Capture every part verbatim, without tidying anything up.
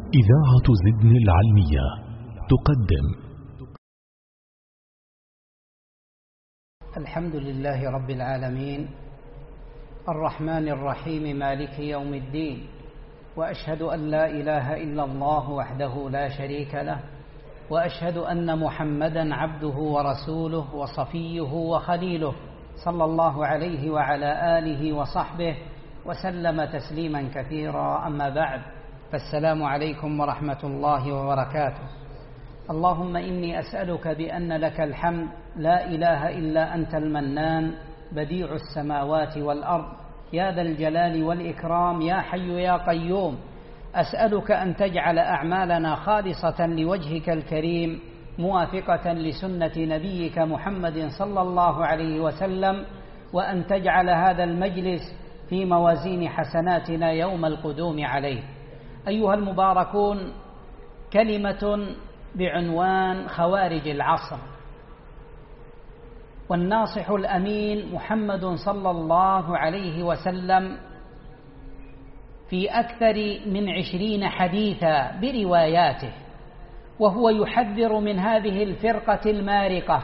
إذاعة زدن العلمية تقدم. الحمد لله رب العالمين الرحمن الرحيم مالك يوم الدين، وأشهد أن لا إله إلا الله وحده لا شريك له، وأشهد أن محمدا عبده ورسوله وصفيه وخليله، صلى الله عليه وعلى آله وصحبه وسلم تسليما كثيرا. أما بعد، فالسلام عليكم ورحمة الله وبركاته. اللهم إني أسألك بأن لك الحمد، لا إله إلا أنت المنان، بديع السماوات والأرض، يا ذا الجلال والإكرام، يا حي يا قيوم. أسألك أن تجعل أعمالنا خالصة لوجهك الكريم، موافقة لسنة نبيك محمد صلى الله عليه وسلم، وأن تجعل هذا المجلس في موازين حسناتنا يوم القدوم عليه. أيها المباركون، كلمة بعنوان خوارج العصر. والناصح الأمين محمد صلى الله عليه وسلم في أكثر من عشرين حديثا برواياته، وهو يحذر من هذه الفرقة المارقة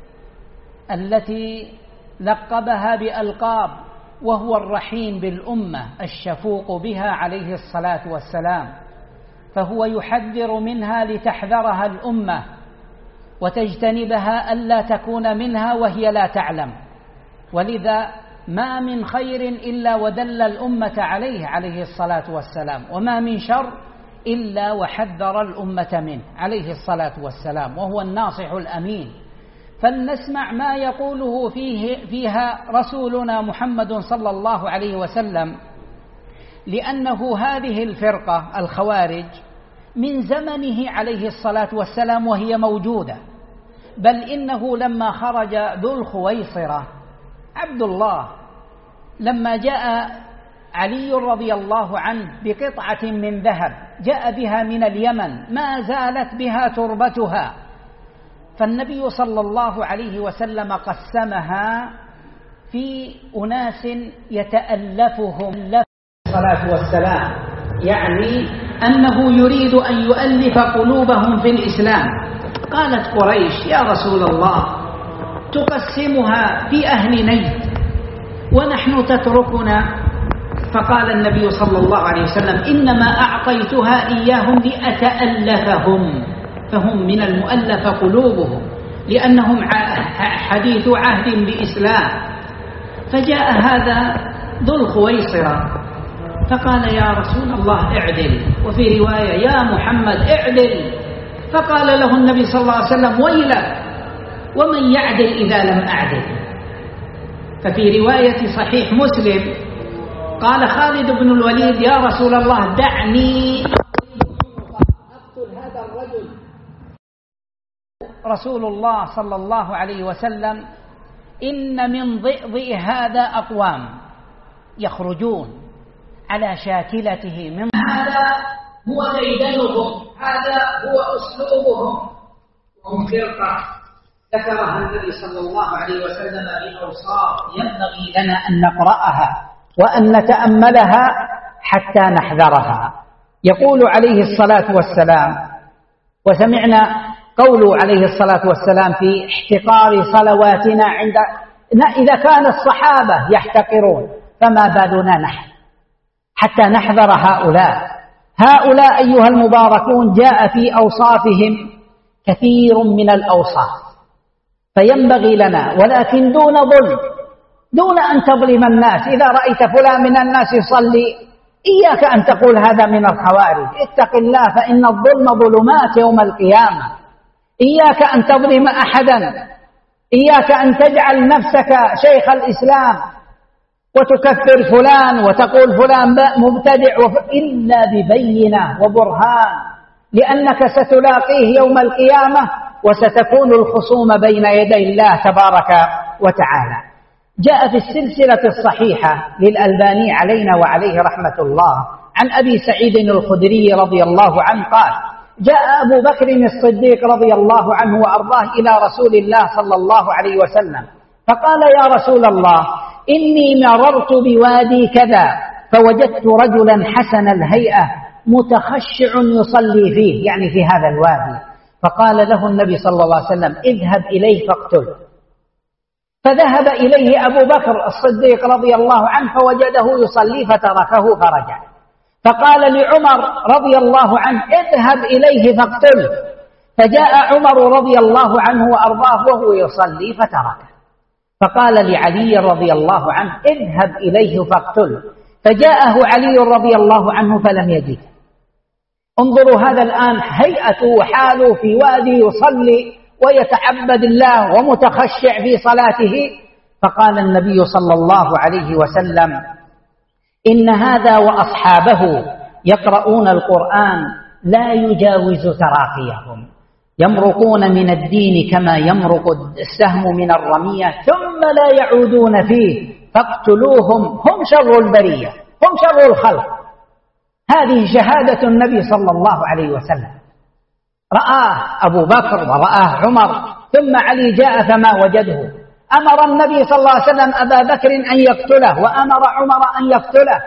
التي لقبها بألقاب، وهو الرحيم بالأمة الشفوق بها عليه الصلاة والسلام، فهو يحذر منها لتحذرها الأمة وتجتنبها ألا تكون منها وهي لا تعلم. ولذا ما من خير إلا ودل الأمة عليه عليه الصلاة والسلام، وما من شر إلا وحذر الأمة منه عليه الصلاة والسلام، وهو الناصح الأمين. فلنسمع ما يقوله فيه فيها رسولنا محمد صلى الله عليه وسلم، لأنه هذه الفرقة الخوارج من زمنه عليه الصلاة والسلام وهي موجودة، بل إنه لما خرج ذو الخويصرة عبد الله، لما جاء علي رضي الله عنه بقطعة من ذهب جاء بها من اليمن ما زالت بها تربتها، فالنبي صلى الله عليه وسلم قسمها في أناس يتألفهم الصلاة والسلام، يعني أنه يريد أن يؤلف قلوبهم في الإسلام. قالت قريش: يا رسول الله، تقسمها في أهل نجد ونحن تتركنا؟ فقال النبي صلى الله عليه وسلم: إنما أعطيتها إياهم لأتألفهم، فهم من المؤلف قلوبهم، لأنهم حديث عهد بإسلام. فجاء هذا ذو الخويصرة فقال: يا رسول الله اعدل، وفي رواية: يا محمد اعدل. فقال له النبي صلى الله عليه وسلم: ويلك، ومن يعدل إذا لم أعدل؟ ففي رواية صحيح مسلم قال خالد بن الوليد: يا رسول الله دعني أقتل هذا الرجل. رسول الله صلى الله عليه وسلم: إن من ضئضئ هذا أقوام يخرجون على شاكلته، من هذا هو ديدنهم، هذا هو أسلوبهم، وهم فرقة ذكرها النبي صلى الله عليه وسلم بأوصاف ينبغي لنا أن نقرأها وأن نتأملها حتى نحذرها. يقول عليه الصلاة والسلام، وسمعنا قوله عليه الصلاة والسلام في احتقار صلواتنا عند إذا كان الصحابة يحتقرون، فما بالنا نحن؟ حتى نحذر هؤلاء. هؤلاء أيها المباركون جاء في أوصافهم كثير من الأوصاف، فينبغي لنا، ولكن دون ظلم، دون أن تظلم الناس. إذا رأيت فلان من الناس يصلي، إياك أن تقول هذا من الخوارج، اتق الله، فإن الظلم ظلمات يوم القيامة. إياك أن تظلم أحدا، إياك أن تجعل نفسك شيخ الإسلام وتكفر فلان وتقول فلان مبتدع إلا ببينة وبرهان، لأنك ستلاقيه يوم القيامة وستكون الخصوم بين يدي الله تبارك وتعالى. جاء في السلسلة الصحيحة للألباني علينا وعليه رحمة الله عن أبي سعيد الخدري رضي الله عنه قال: جاء أبو بكر الصديق رضي الله عنه وأرضاه إلى رسول الله صلى الله عليه وسلم فقال: يا رسول الله، إني مررت بوادي كذا فوجدت رجلا حسن الهيئة متخشع يصلي فيه، يعني في هذا الوادي. فقال له النبي صلى الله عليه وسلم: اذهب إليه فاقتله. فذهب إليه أبو بكر الصديق رضي الله عنه فوجده يصلي فتركه فرجع. فقال لعمر رضي الله عنه: اذهب إليه فاقتله. فجاء عمر رضي الله عنه وأرضاه وهو يصلي فتركه. فقال لعلي رضي الله عنه: اذهب إليه فاقتله. فجاءه علي رضي الله عنه فلم يجد. انظروا هذا الآن هيئته وحاله في وادي يصلي ويتعبد الله ومتخشع في صلاته. فقال النبي صلى الله عليه وسلم: إن هذا وأصحابه يقرؤون القرآن لا يجاوز تراقيهم، يمرقون من الدين كما يمرق السهم من الرمية ثم لا يعودون فيه، فاقتلوهم، هم شر البرية، هم شر الخلق. هذه شهادة النبي صلى الله عليه وسلم. رآه أبو بكر ورآه عمر، ثم علي جاء فما وجده. أمر النبي صلى الله عليه وسلم أبا بكر أن يقتله، وأمر عمر أن يقتله،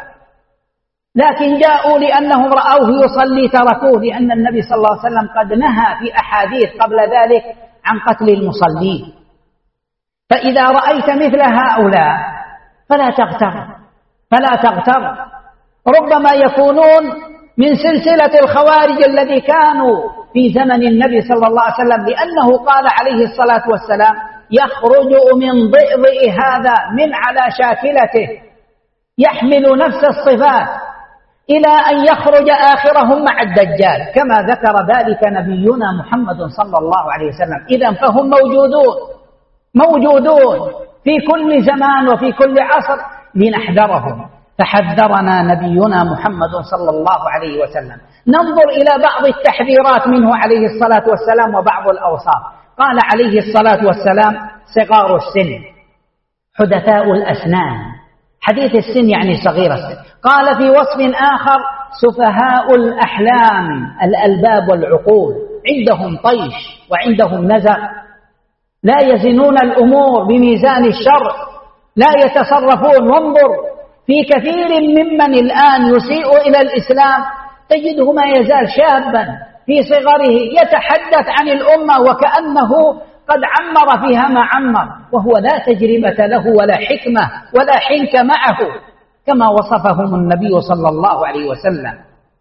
لكن جاءوا لأنهم رأوه يصلي تركوه، لأن النبي صلى الله عليه وسلم قد نهى في أحاديث قبل ذلك عن قتل المصلين. فإذا رأيت مثل هؤلاء فلا تغتر، فلا تغتر، ربما يكونون من سلسلة الخوارج الذي كانوا في زمن النبي صلى الله عليه وسلم، لأنه قال عليه الصلاة والسلام: يخرج من ضئضئ هذا من على شاكلته، يحمل نفس الصفات إلى أن يخرج آخرهم مع الدجال، كما ذكر ذلك نبينا محمد صلى الله عليه وسلم. إذن فهم موجودون موجودون في كل زمان وفي كل عصر لنحذرهم. فحذرنا نبينا محمد صلى الله عليه وسلم. ننظر إلى بعض التحذيرات منه عليه الصلاة والسلام وبعض الأوصاف. قال عليه الصلاة والسلام: صغار السن، حدثاء الأسنان. حديث السن يعني صغير السن. قال في وصف آخر: سفهاء الأحلام، الألباب والعقول، عندهم طيش وعندهم نزع، لا يزنون الأمور بميزان الشرع، لا يتصرفون. وانظر في كثير ممن الآن يسيء إلى الإسلام تجده ما يزال شابا في صغره يتحدث عن الأمة وكأنه قد عمر فيها ما عمر، وهو لا تجربة له ولا حكمة ولا حنك معه، كما وصفهم النبي صلى الله عليه وسلم.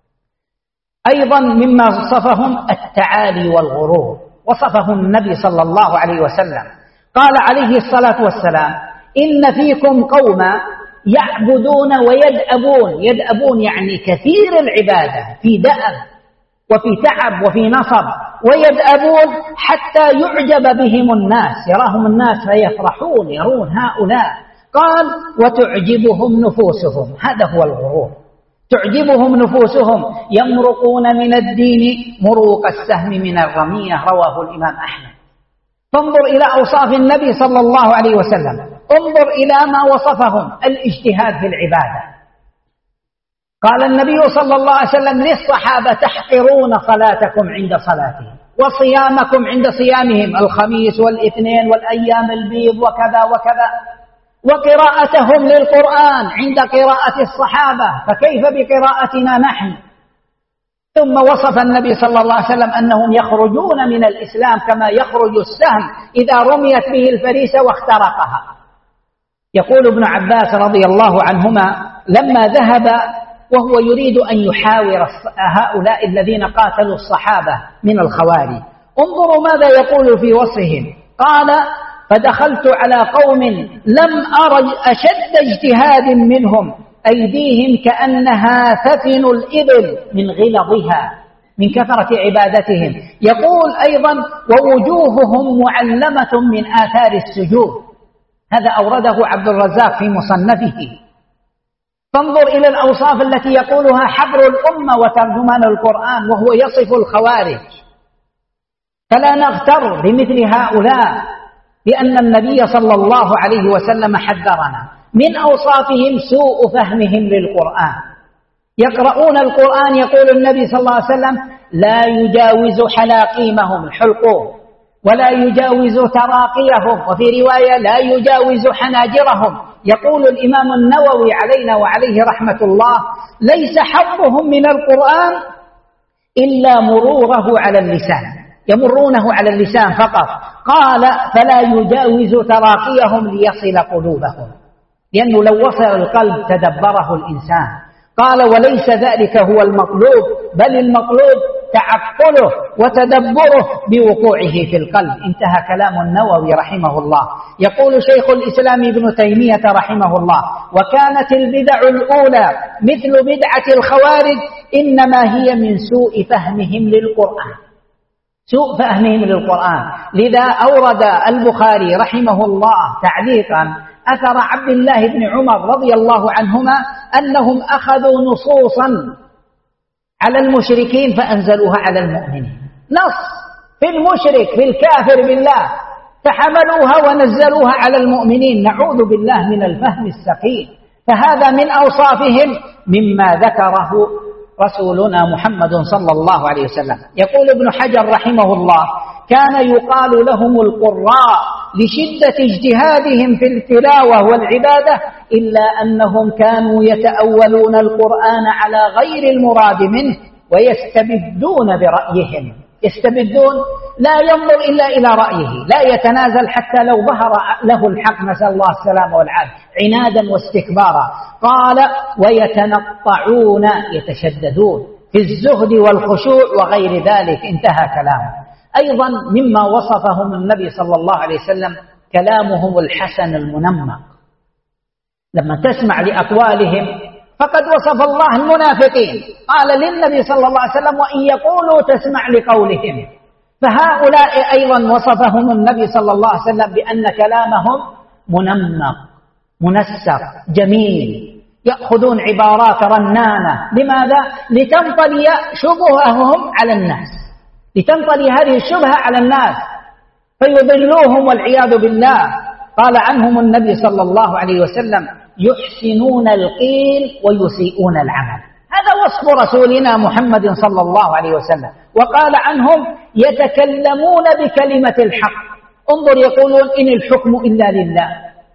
أيضا مما وصفهم التعالي والغرور، وصفهم النبي صلى الله عليه وسلم. قال عليه الصلاة والسلام: إن فيكم قوما يعبدون ويدأبون. يدأبون يعني كثير العبادة، في دأب وفي تعب وفي نصب، ويدأبون حتى يعجب بهم الناس، يراهم الناس فيفرحون، يرون هؤلاء. قال: وتعجبهم نفوسهم، هذا هو الغرور، تعجبهم نفوسهم، يمرقون من الدين مروق السهم من الرمية. رواه الإمام أحمد. فانظر إلى أوصاف النبي صلى الله عليه وسلم، انظر إلى ما وصفهم: الاجتهاد في العبادة. قال النبي صلى الله عليه وسلم للصحابة: تحقرون صلاتكم عند صلاتهم، وصيامكم عند صيامهم، الخميس والاثنين والأيام البيض وكذا وكذا، وقراءتهم للقرآن عند قراءة الصحابة، فكيف بقراءتنا نحن؟ ثم وصف النبي صلى الله عليه وسلم أنهم يخرجون من الإسلام كما يخرج السهم إذا رميت به الفريسة واخترقها. يقول ابن عباس رضي الله عنهما: لما ذهب وهو يريد أن يحاور هؤلاء الذين قاتلوا الصحابة من الخوارج، انظروا ماذا يقول في وصفهم. قال: فدخلت على قوم لم أرى أشد اجتهاد منهم، أيديهم كأنها ثفن الإبل من غلظها، من كثرة عبادتهم. يقول أيضا: ووجوههم معلمة من آثار السجود. هذا أورده عبد الرزاق في مصنفه. فانظر إلى الأوصاف التي يقولها حبر الأمة وترجمان القرآن وهو يصف الخوارج. فلا نغتر بمثل هؤلاء، لأن النبي صلى الله عليه وسلم حذرنا. من أوصافهم سوء فهمهم للقرآن. يقرؤون القرآن، يقول النبي صلى الله عليه وسلم: لا يجاوز حلاقيمهم، الحلقوم، ولا يجاوز تراقيهم، وفي رواية لا يجاوز حناجرهم. يقول الإمام النووي علينا وعليه رحمة الله: ليس حظهم من القرآن إلا مروره على اللسان، يمرونه على اللسان فقط. قال: فلا يجاوز تراقيهم ليصل قلوبهم، لأنه لو وصل القلب تدبره الإنسان. قال: وليس ذلك هو المطلوب، بل المطلوب تعقله وتدبره بوقوعه في القلب. انتهى كلام النووي رحمه الله. يقول شيخ الإسلام ابن تيمية رحمه الله: وكانت البدع الأولى مثل بدعة الخوارج إنما هي من سوء فهمهم للقرآن، سوء فهمهم للقرآن. لذا أورد البخاري رحمه الله تعليقا أثر عبد الله بن عمر رضي الله عنهما أنهم أخذوا نصوصا على المشركين فأنزلوها على المؤمنين، نص في المشرك في الكافر بالله فحملوها ونزلوها على المؤمنين. نعوذ بالله من الفهم السقيم. فهذا من أوصافهم مما ذكره رسولنا محمد صلى الله عليه وسلم. يقول ابن حجر رحمه الله: كان يقال لهم القراء لشدة اجتهادهم في التلاوة والعبادة، إلا أنهم كانوا يتأولون القرآن على غير المراد منه ويستبدون برأيهم. يستبدون، لا ينظر إلا إلى رأيه، لا يتنازل حتى لو ظهر له الحق، نسأل الله السلامة والعافية، عنادا واستكبارا. قال: ويتنطعون، يتشددون في الزهد والخشوع وغير ذلك. انتهى كلامه. أيضا مما وصفهم النبي صلى الله عليه وسلم كلامهم الحسن المنمق. لما تسمع لأقوالهم فقد وصف الله المنافقين، قال للنبي صلى الله عليه وسلم: وإن يقولوا تسمع لقولهم. فهؤلاء أيضا وصفهم النبي صلى الله عليه وسلم بأن كلامهم منمق منسق جميل، يأخذون عبارات رنانة. لماذا؟ لتنطلي شبههم على الناس، لتنطلي هذه الشبهة على الناس فيضلوهم والعياذ بالله. قال عنهم النبي صلى الله عليه وسلم: يحسنون القيل ويسيئون العمل. هذا وصف رسولنا محمد صلى الله عليه وسلم. وقال عنهم: يتكلمون بكلمة الحق. انظر، يقولون: إن الحكم إلا لله.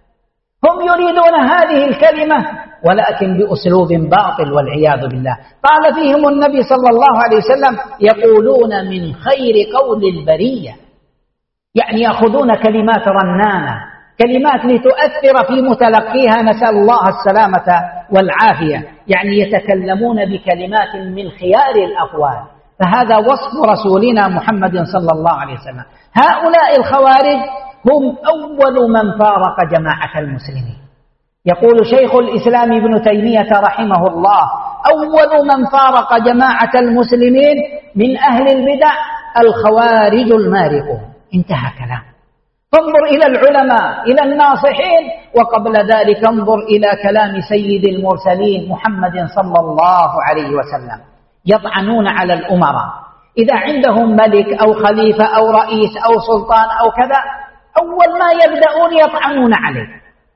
هم يريدون هذه الكلمة ولكن بأسلوب باطل والعياذ بالله. قال فيهم النبي صلى الله عليه وسلم: يقولون من خير قول البرية، يعني يأخذون كلمات رنانة، كلمات لتؤثر في متلقيها، نسأل الله السلامة والعافية. يعني يتكلمون بكلمات من خيار الأقوال. فهذا وصف رسولنا محمد صلى الله عليه وسلم. هؤلاء الخوارج هم أول من فارق جماعة المسلمين. يقول شيخ الإسلام ابن تيمية رحمه الله: أول من فارق جماعة المسلمين من أهل البدع الخوارج المارقون. انتهى كلام. فانظر إلى العلماء، إلى الناصحين، وقبل ذلك انظر إلى كلام سيد المرسلين محمد صلى الله عليه وسلم. يطعنون على الأمراء، إذا عندهم ملك أو خليفة أو رئيس أو سلطان أو كذا، أول ما يبدأون يطعنون عليه.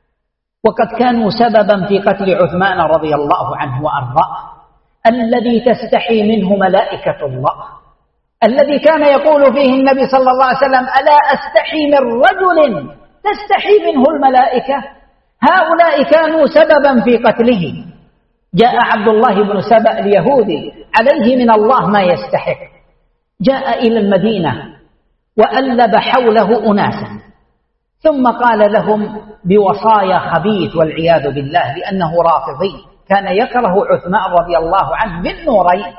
وقد كانوا سببا في قتل عثمان رضي الله عنه وأرضاه، الذي تستحي منه ملائكة الله، الذي كان يقول فيه النبي صلى الله عليه وسلم: ألا أستحي من رجل تستحي منه الملائكة. هؤلاء كانوا سببا في قتله. جاء عبد الله بن سبأ اليهودي عليه من الله ما يستحق، جاء إلى المدينة وألب حوله أناسا، ثم قال لهم بوصايا خبيث والعياذ بالله، لأنه رافضي، كان يكره عثمان رضي الله عنه بالنورين.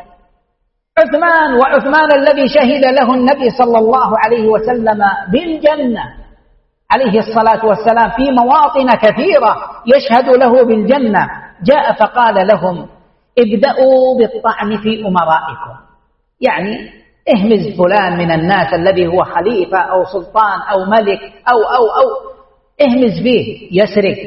عثمان، وعثمان الذي شهد له النبي صلى الله عليه وسلم بالجنة عليه الصلاة والسلام في مواطن كثيرة يشهد له بالجنة. جاء فقال لهم: ابدأوا بالطعن في أمرائكم، يعني اهمز فلان من الناس الذي هو خليفة أو سلطان أو ملك أو أو أو اهمز فيه، يسرق،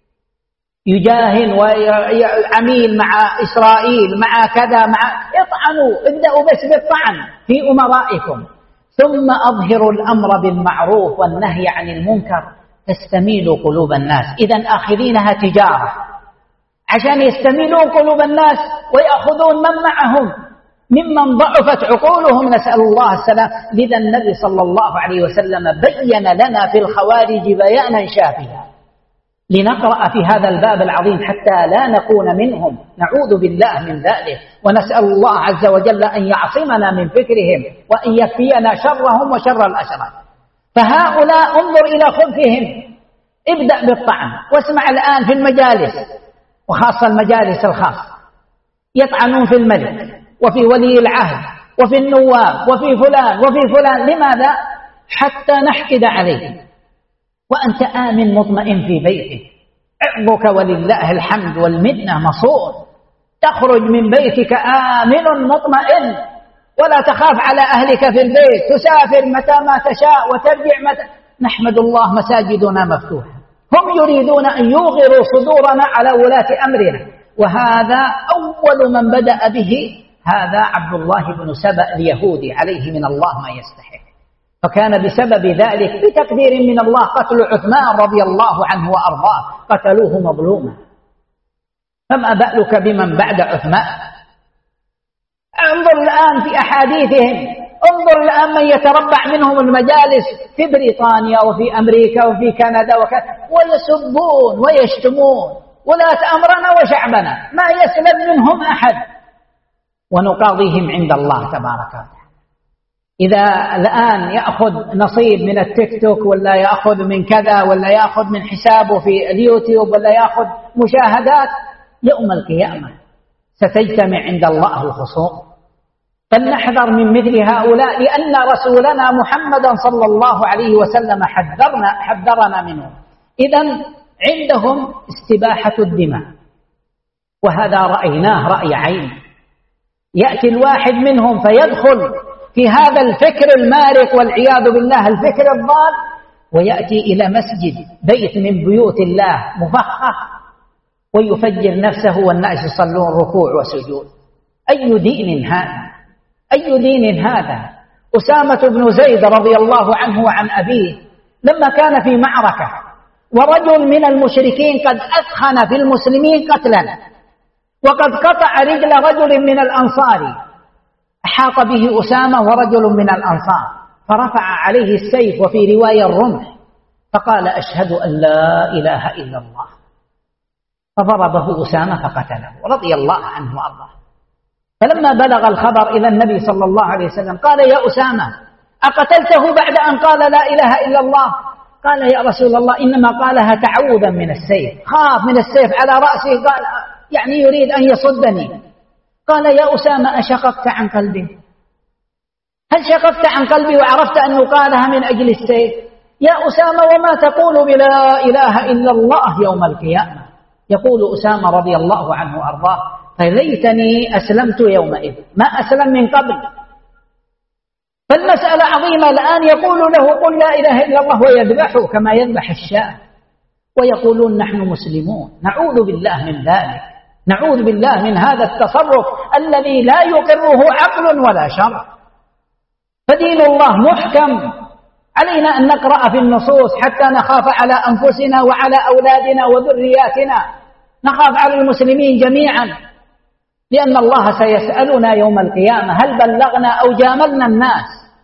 يجاهن وعميل مع إسرائيل مع كذا مع اطعنوا، ابدأوا بس بالطعن في أمرائكم، ثم أظهروا الأمر بالمعروف والنهي عن المنكر تستميلوا قلوب الناس. إذن آخذينها تجارة عشان يستميلون قلوب الناس ويأخذون من معهم. ممن ضعفت عقولهم، نسأل الله السلام. لذا النبي صلى الله عليه وسلم بين لنا في الخوارج بيانا شافيا لنقرأ في هذا الباب العظيم حتى لا نكون منهم، نعوذ بالله من ذلك، ونسأل الله عز وجل أن يعصمنا من فكرهم وأن يكفينا شرهم وشر الأشرار. فهؤلاء انظر إلى خبثهم، ابدأ بالطعن، واسمع الآن في المجالس وخاصة المجالس الخاصة يطعنون في الملك وفي ولي العهد وفي النواب وفي فلان وفي فلان. لماذا؟ حتى نحقد عليه، وأنت آمن مطمئن في بيتك، عرضك ولله الحمد والمنة مصون، تخرج من بيتك آمن مطمئن ولا تخاف على أهلك في البيت، تسافر متى ما تشاء وترجع متى. نحمد الله مساجدنا مفتوحة، هم يريدون أن يوغروا صدورنا على ولاة أمرنا، وهذا أول من بدأ به هذا عبد الله بن سبأ اليهودي عليه من الله ما يستحق. فكان بسبب ذلك بتقدير من الله قتل عثمان رضي الله عنه وأرضاه، قتلوه مظلوما. فما بالك بمن بعد عثمان؟ انظر الآن في أحاديثهم، انظر الآن من يتربع منهم المجالس في بريطانيا وفي أمريكا وفي كندا وكذا، ويسبون ويشتمون ولاة أمرنا وشعبنا، ما يسلم منهم أحد، ونقاضيهم عند الله تبارك وتعالى. إذا الآن يأخذ نصيب من التيك توك ولا يأخذ من كذا ولا يأخذ من حسابه في اليوتيوب ولا يأخذ مشاهدات، يوم القيامة ستجتمع عند الله الخصوم. فلنحذر من مثل هؤلاء، لأن رسولنا محمدا صلى الله عليه وسلم حذرنا حذرنا منهم. إذن عندهم استباحة الدماء، وهذا رأيناه رأي عين. يأتي الواحد منهم فيدخل في هذا الفكر المارق والعياذ بالله، الفكر الضال، ويأتي إلى مسجد بيت من بيوت الله مفخخ ويفجر نفسه والناس يصلون ركوع وسجود. أي دين هذا؟ أي دين هذا؟ أسامة بن زيد رضي الله عنه وعن أبيه لما كان في معركة ورجل من المشركين قد أثخن في المسلمين قتلا وقد قطع رجل رجل من الأنصار، أحاط به أسامة ورجل من الأنصار، فرفع عليه السيف وفي رواية الرمح، فقال أشهد أن لا إله إلا الله، فضربه أسامة فقتله رضي الله عنه وأرضاه. فلما بلغ الخبر إلى النبي صلى الله عليه وسلم قال يا أسامة أقتلته بعد أن قال لا إله إلا الله؟ قال يا رسول الله إنما قالها تعوذا من السيف، خاف من السيف على رأسه، قال يعني يريد أن يصدني. قال يا أسامة أشققت عن قلبي؟ هل شققت عن قلبي وعرفت أنه قالها من أجل السيف؟ يا أسامة وما تقول بلا إله إلا الله يوم القيامة؟ يقول أسامة رضي الله عنه وأرضاه فليتني أسلمت يومئذ، ما أسلم من قبل. فالمسألة عظيمة. الآن يقول له قل لا إله إلا الله ويذبحه كما يذبح الشاة، ويقولون نحن مسلمون. نعوذ بالله من ذلك، نعوذ بالله من هذا التصرف الذي لا يقره عقل ولا شرع. فدين الله محكم، علينا أن نقرأ في النصوص حتى نخاف على أنفسنا وعلى أولادنا وذرياتنا، نخاف على المسلمين جميعا، لأن الله سيسألنا يوم القيامة هل بلغنا أو جاملنا الناس.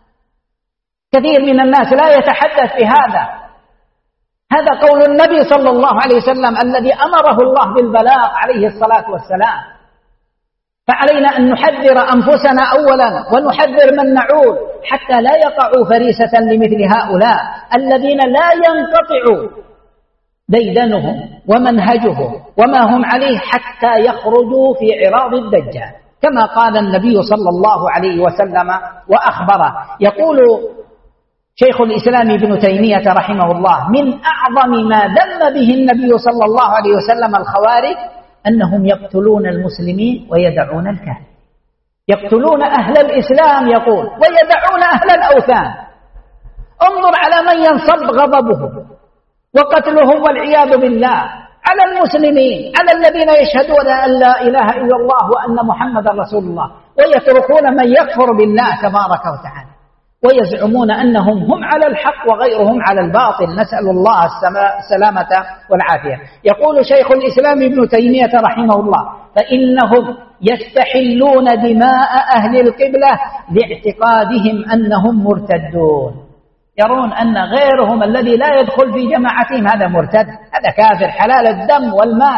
كثير من الناس لا يتحدث بهذا. هذا قول النبي صلى الله عليه وسلم الذي أمره الله بالبلاغ عليه الصلاة والسلام. فعلينا أن نحذر أنفسنا أولا ونحذر من نعود حتى لا يقعوا فريسة لمثل هؤلاء الذين لا ينقطع ديدنهم ومنهجهم وما هم عليه حتى يخرجوا في عراض الدجال، كما قال النبي صلى الله عليه وسلم وأخبره. يقول شيخ الإسلام ابن تيمية رحمه الله من أعظم ما ذم به النبي صلى الله عليه وسلم الخوارج أنهم يقتلون المسلمين ويدعون الكهف، يقتلون أهل الإسلام يقول ويدعون أهل الأوثان. انظر على من ينصب غضبهم وقتلهم والعياذ بالله على المسلمين، على الذين يشهدون أن لا إله إلا الله وأن محمد رسول الله، ويتركون من يكفر بالله تبارك وتعالى. ويزعمون أنهم هم على الحق وغيرهم على الباطل، نسأل الله السلامة والعافية. يقول شيخ الإسلام ابن تيمية رحمه الله: فإنهم يستحلون دماء أهل القبلة لاعتقادهم أنهم مرتدون، يرون أن غيرهم الذي لا يدخل في جماعتهم هذا مرتد، هذا كافر حلال الدم والمال.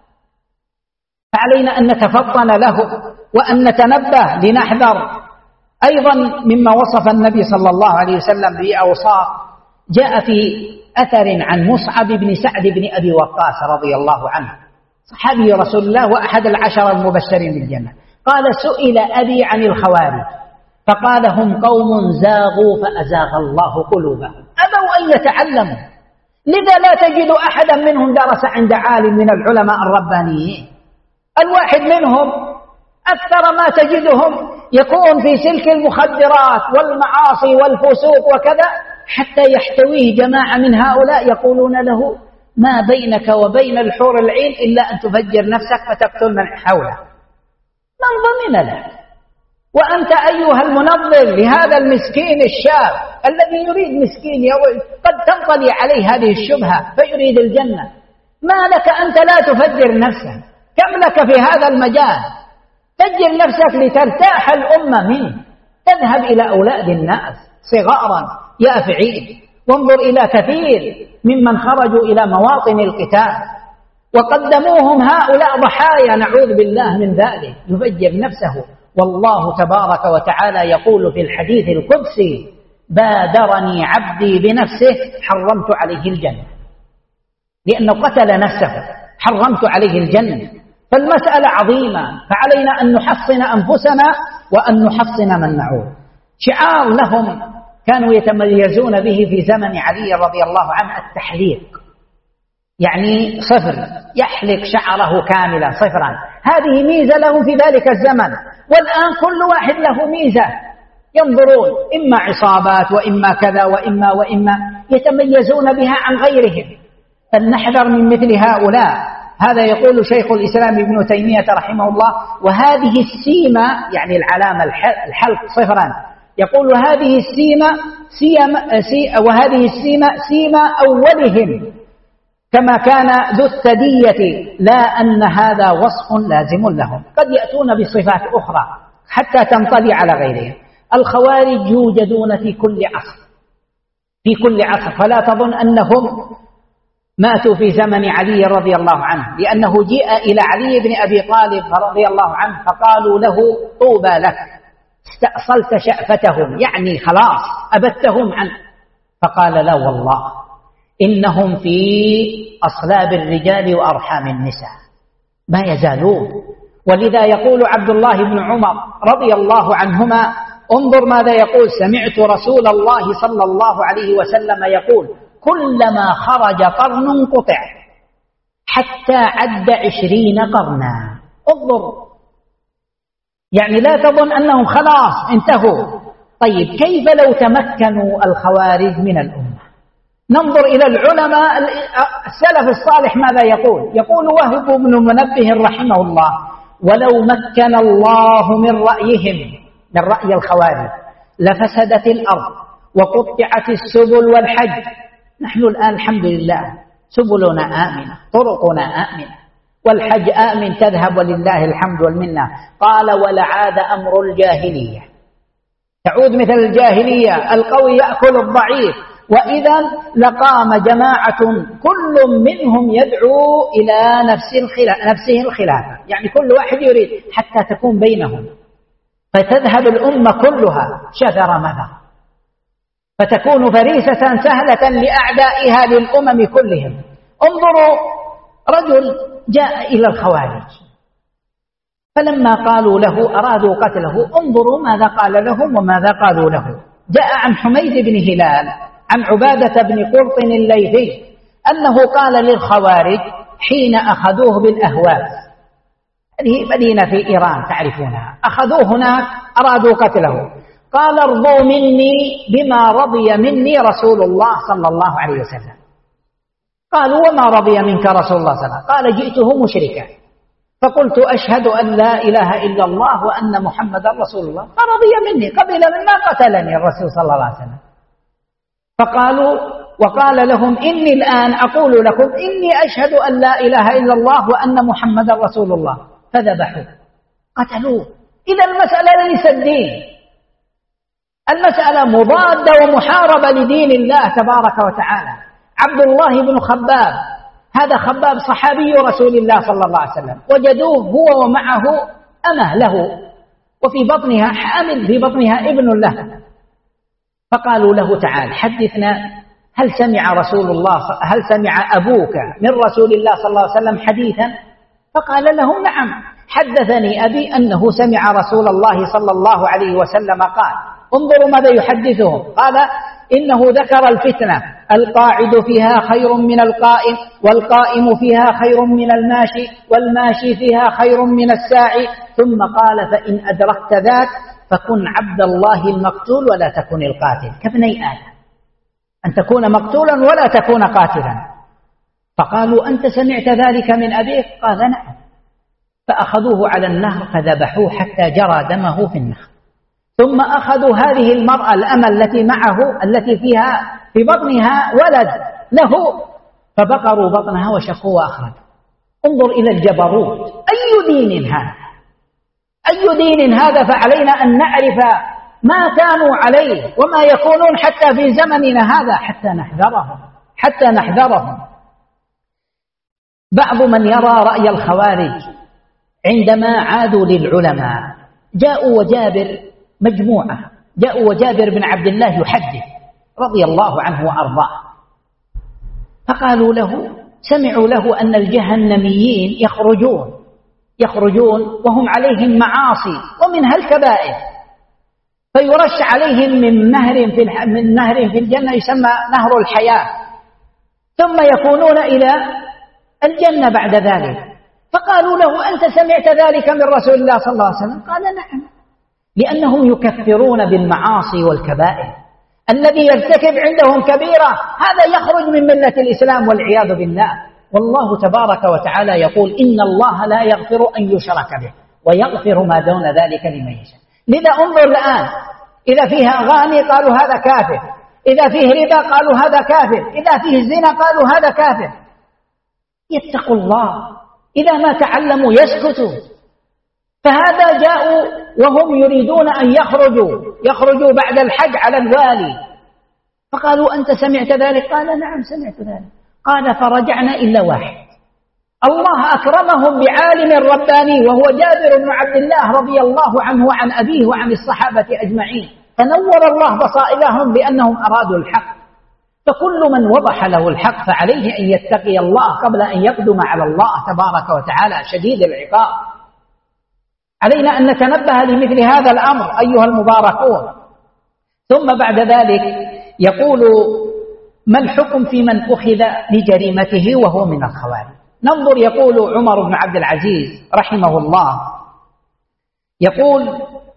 فعلينا أن نتفطن له وأن نتنبه لنحذر. أيضا مما وصف النبي صلى الله عليه وسلم بأوصاف جاء في أثر عن مصعب بن سعد بن أبي وقاص رضي الله عنه، صحابي رسول الله وأحد العشر المبشرين بالجنة، قال: سئل أبي عن الخوارج فقال: هم قوم زاغوا فأزاغ الله قلوبهم، أبوا أن يتعلموا، لذا لا تجد أحدا منهم درس عند عالم من العلماء الربانيين. الواحد منهم أكثر ما تجدهم يكون في سلك المخدرات والمعاصي والفسوق وكذا، حتى يحتويه جماعة من هؤلاء يقولون له: ما بينك وبين الحور العين إلا أن تفجر نفسك فتقتل من حولك. من ضمن لك؟ وأنت أيها المنظر لهذا المسكين الشاب الذي يريد مسكين قد تنطلي عليه هذه الشبهة فيريد الجنة، ما لك أنت لا تفجر نفسك؟ كم لك في هذا المجال؟ فجر نفسك لترتاح الأمة منه، تذهب إلى أولاد الناس صغارا يافعين، وانظر إلى كثير ممن خرجوا إلى مواطن القتال وقدموهم هؤلاء ضحايا، نعوذ بالله من ذلك، يفجر نفسه. والله تبارك وتعالى يقول في الحديث القدسي: بادرني عبدي بنفسه حرمت عليه الجنة، لأنه قتل نفسه حرمت عليه الجنة. فالمسألة عظيمة، فعلينا أن نحصن أنفسنا وأن نحصن من نعود. شعار لهم كانوا يتميزون به في زمن علي رضي الله عنه التحليق، يعني صفر، يحلق شعره كاملا صفرا، هذه ميزة له في ذلك الزمن. والآن كل واحد له ميزة، ينظرون إما عصابات وإما كذا وإما وإما يتميزون بها عن غيرهم، فلنحذر من مثل هؤلاء. هذا يقول شيخ الإسلام ابن تيمية رحمه الله: وهذه السيمة، يعني العلامة الحلق صفرا، يقول: وهذه السيمة سيما سي وهذه السيمة سيمة أولهم كما كان ذو الثدية، لا أن هذا وصف لازم لهم، قد يأتون بصفات أخرى حتى تنطلي على غيرهم. الخوارج يوجدون في كل عصر، في كل عصر، فلا تظن أنهم ماتوا في زمن علي رضي الله عنه، لأنه جاء إلى علي بن أبي طالب رضي الله عنه فقالوا له: طوبى لك، استأصلت شأفتهم، يعني خلاص أبتهم عنه. فقال: لا والله، إنهم في أصلاب الرجال وأرحام النساء، ما يزالون. ولذا يقول عبد الله بن عمر رضي الله عنهما: انظر ماذا يقول: سمعت رسول الله صلى الله عليه وسلم يقول: كلما خرج قرن قطع حتى عد عشرين قرنا. انظر، يعني لا تظن أنهم خلاص انتهوا. طيب كيف لو تمكنوا الخوارج من الأمة؟ ننظر إلى العلماء السلف الصالح ماذا يقول؟ يقول وهب بن منبه رحمه الله: ولو مكن الله من رأيهم، من رأي الخوارج، لفسدت الأرض وقطعت السبل والحج. نحن الآن الحمد لله سبلنا آمنة، طرقنا آمنة، والحج آمن تذهب ولله الحمد والمنة. قال: ولعاد أمر الجاهلية، تعود مثل الجاهلية، القوي يأكل الضعيف. وإذا لقام جماعة كل منهم يدعو إلى نفسه الخلافة، يعني كل واحد يريد حتى تكون بينهم، فتذهب الأمة كلها شذر مذر، فتكون فريسة سهلة لأعدائها للأمم كلهم. انظروا، رجل جاء إلى الخوارج فلما قالوا له أرادوا قتله، انظروا ماذا قال لهم وماذا قالوا له. جاء عن حميد بن هلال عن عبادة بن قرط الليثي أنه قال للخوارج حين أخذوه بالأهواز، هذه مدينة في إيران تعرفونها، أخذوه هناك أرادوا قتله، قال: ارضوا مني بما رضي مني رسول الله صلى الله عليه وسلم. قالوا: وما رضي منك رسول الله صلى الله عليه وسلم؟ قال: جئته مشركا فقلت أشهد أن لا إله إلا الله وأن محمدا رسول الله، فرضي مني، قبل مما قتلني الرسول صلى الله عليه وسلم. فقالوا وقال لهم إني الآن أقول لكم إني أشهد أن لا إله إلا الله وأن محمدا رسول الله، فذبحوا قتلوه. إذا المسألة ليس الدين، المسألة مضادة ومحاربة لدين الله تبارك وتعالى. عبد الله بن خباب، هذا خباب صحابي رسول الله صلى الله عليه وسلم، وجدوه هو ومعه أمه له، وفي بطنها حامل، في بطنها ابن له. فقالوا له تعال حدثنا، هل سمع رسول الله هل سمع أبوك من رسول الله صلى الله عليه وسلم حديثا؟ فقال لهم نعم، حدثني أبي أنه سمع رسول الله صلى الله عليه وسلم قال. انظروا ماذا يحدثهم، قال إنه ذكر الفتنة، القاعد فيها خير من القائم، والقائم فيها خير من الماشي، والماشي فيها خير من الساعي، ثم قال فإن أدركت ذاك فكن عبد الله المقتول ولا تكن القاتل، كابني آدم، أن تكون مقتولا ولا تكون قاتلا. فقالوا أنت سمعت ذلك من أبيك؟ قال نعم. فأخذوه على النهر فذبحوه حتى جرى دمه في النهر، ثم أخذوا هذه المرأة الأمة التي معه التي فيها في بطنها ولد له، فبقروا بطنها وشقوا وأخرجوا. انظر إلى الجبروت، أي دين هذا؟ أي دين هذا؟ فعلينا أن نعرف ما كانوا عليه وما يكونون حتى في زمننا هذا، حتى نحذرهم حتى نحذرهم. بعض من يرى رأي الخوارج عندما عادوا للعلماء، جاءوا وجابر مجموعة، جاءوا وجابر بن عبد الله يحدث رضي الله عنه وأرضاه، فقالوا له، سمعوا له أن الجهنميين يخرجون يخرجون وهم عليهم معاصي ومنها الكبائر، فيرش عليهم من نهر في من نهر في الجنة يسمى نهر الحياة، ثم يكونون إلى الجنة بعد ذلك. فقالوا له أنت سمعت ذلك من رسول الله صلى الله عليه وسلم؟ قال نعم، لأنهم يكفرون بالمعاصي والكبائر. الذي يرتكب عندهم كبيرة هذا يخرج من ملة الإسلام والعياذ بالله. والله تبارك وتعالى يقول إن الله لا يغفر أن يشرك به ويغفر ما دون ذلك لمن يشاء. لذا انظر الآن، إذا فيها أغاني قالوا هذا كافر، إذا فيه ربا قالوا هذا كافر، إذا فيه زنا قالوا هذا كافر. يتقوا الله، إذا ما تعلموا يسكتوا. فهذا جاءوا وهم يريدون أن يخرجوا يخرجوا بعد الحج على الوالي، فقالوا أنت سمعت ذلك؟ قال نعم سمعت ذلك. قال فرجعنا إلا واحد، الله أكرمهم بعالم رباني وهو جابر بن عبد الله رضي الله عنه وعن أبيه وعن الصحابة أجمعين، فنور الله بصائرهم بأنهم أرادوا الحق. فكل من وضح له الحق فعليه أن يتقي الله قبل أن يقدم على الله تبارك وتعالى شديد العقاب. علينا أن نتنبه لمثل هذا الأمر أيها المباركون. ثم بعد ذلك يقول ما الحكم في من أخذ بجريمته وهو من الخوارج؟ ننظر، يقول عمر بن عبد العزيز رحمه الله، يقول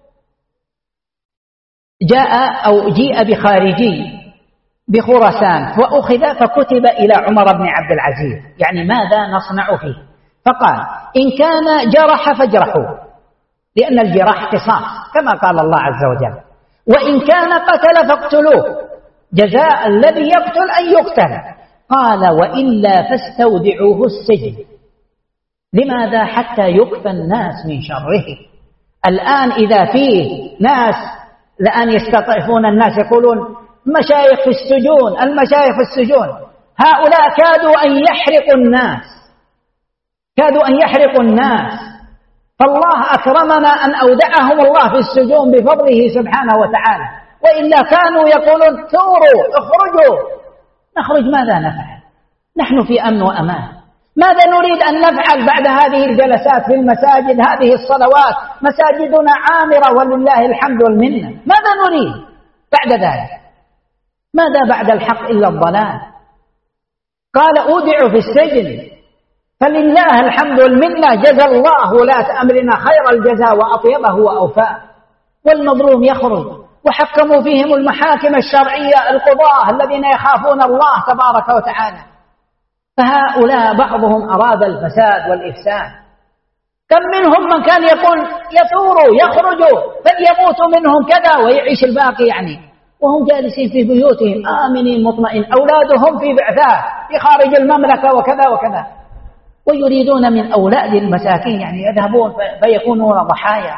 جاء أو جيء بخارجي بخراسان وأخذ فكتب إلى عمر بن عبد العزيز، يعني ماذا نصنع فيه؟ فقال إن كان جرح فاجرحوه، لأن الجراح قصاص كما قال الله عز وجل، وإن كان قتل فاقتلوه، جزاء الذي يقتل أن يقتل. قال وإلا فاستودعوه السجن. لماذا؟ حتى يكفى الناس من شره. الآن إذا فيه ناس الآن يستضعفون الناس، يقولون مشايخ في السجون، المشايخ في السجون، هؤلاء كادوا أن يحرقوا الناس كادوا أن يحرقوا الناس فالله أكرمنا أن أودعهم الله في السجون بفضله سبحانه وتعالى، وإلا كانوا يقولون ثوروا اخرجوا. نخرج ماذا نفعل؟ نحن في أمن وأمان. ماذا نريد أن نفعل بعد هذه الجلسات في المساجد، هذه الصلوات، مساجدنا عامرة ولله الحمد والمنة. ماذا نريد بعد ذلك؟ ماذا بعد الحق إلا الضلال؟ قال أودعوا في السجن، فلله الحمد والمنة، جزى الله ولاة أمرنا خير الجزاء وأطيبه وأوفاه. والمظلوم يخرج، وحكموا فيهم المحاكم الشرعية القضاة الذين يخافون الله تبارك وتعالى. فهؤلاء بعضهم أراد الفساد والإفساد، كم منهم من كان يقول يثوروا يخرجوا فليموتوا منهم كذا ويعيش الباقي يعني، وهم جالسين في بيوتهم آمنين مطمئن، أولادهم في بعثات في خارج المملكة وكذا وكذا، ويريدون من أولاد المساكين يعني يذهبون فيكونون ضحايا.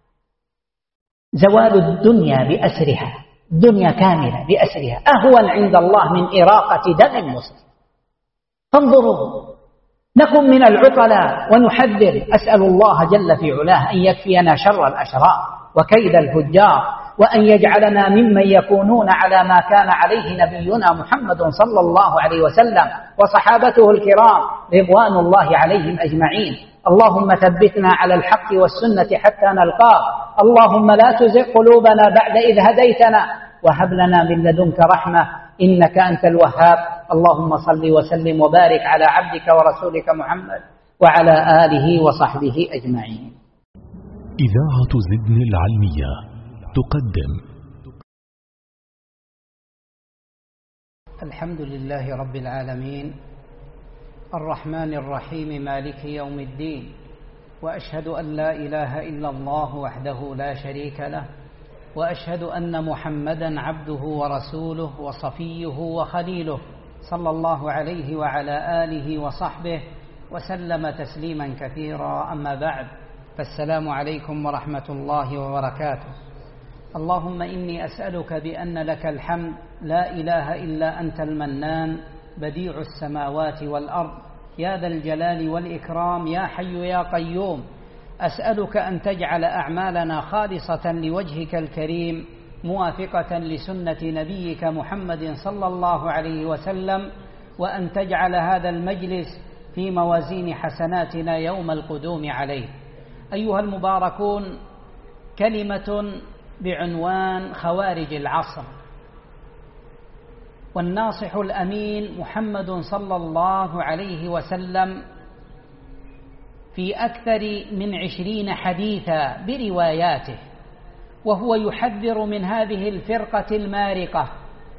زوال الدنيا بأسرها، الدنيا كاملة بأسرها أهون عند الله من إراقة دم مسلم. فانظروا، نكن من العقلاء ونحذر. أسأل الله جل في علاه أن يكفينا شر الأشرار وكيد الفجار، وأن يجعلنا ممن يكونون على ما كان عليه نبينا محمد صلى الله عليه وسلم وصحابته الكرام رضوان الله عليهم أجمعين. اللهم ثبتنا على الحق والسنة حتى نلقاك. اللهم لا تزغ قلوبنا بعد إذ هديتنا وهب لنا من لدنك رحمة إنك أنت الوهاب. اللهم صل وسلم وبارك على عبدك ورسولك محمد وعلى آله وصحبه أجمعين. إذاعة زدن العلمية تقدم. الحمد لله رب العالمين الرحمن الرحيم مالك يوم الدين، وأشهد أن لا إله إلا الله وحده لا شريك له، وأشهد أن محمدا عبده ورسوله وصفيه وخليله صلى الله عليه وعلى آله وصحبه وسلم تسليما كثيرا. أما بعد، فالسلام عليكم ورحمة الله وبركاته. اللهم إني أسألك بأن لك الحمد لا إله إلا أنت المنان بديع السماوات والأرض يا ذا الجلال والإكرام يا حي يا قيوم. أسألك أن تجعل أعمالنا خالصة لوجهك الكريم موافقة لسنة نبيك محمد صلى الله عليه وسلم، وأن تجعل هذا المجلس في موازين حسناتنا يوم القدوم عليه. أيها المباركون، كلمة بعنوان خوارج العصر. والناصح الأمين محمد صلى الله عليه وسلم في أكثر من عشرين حديثا برواياته وهو يحذر من هذه الفرقة المارقة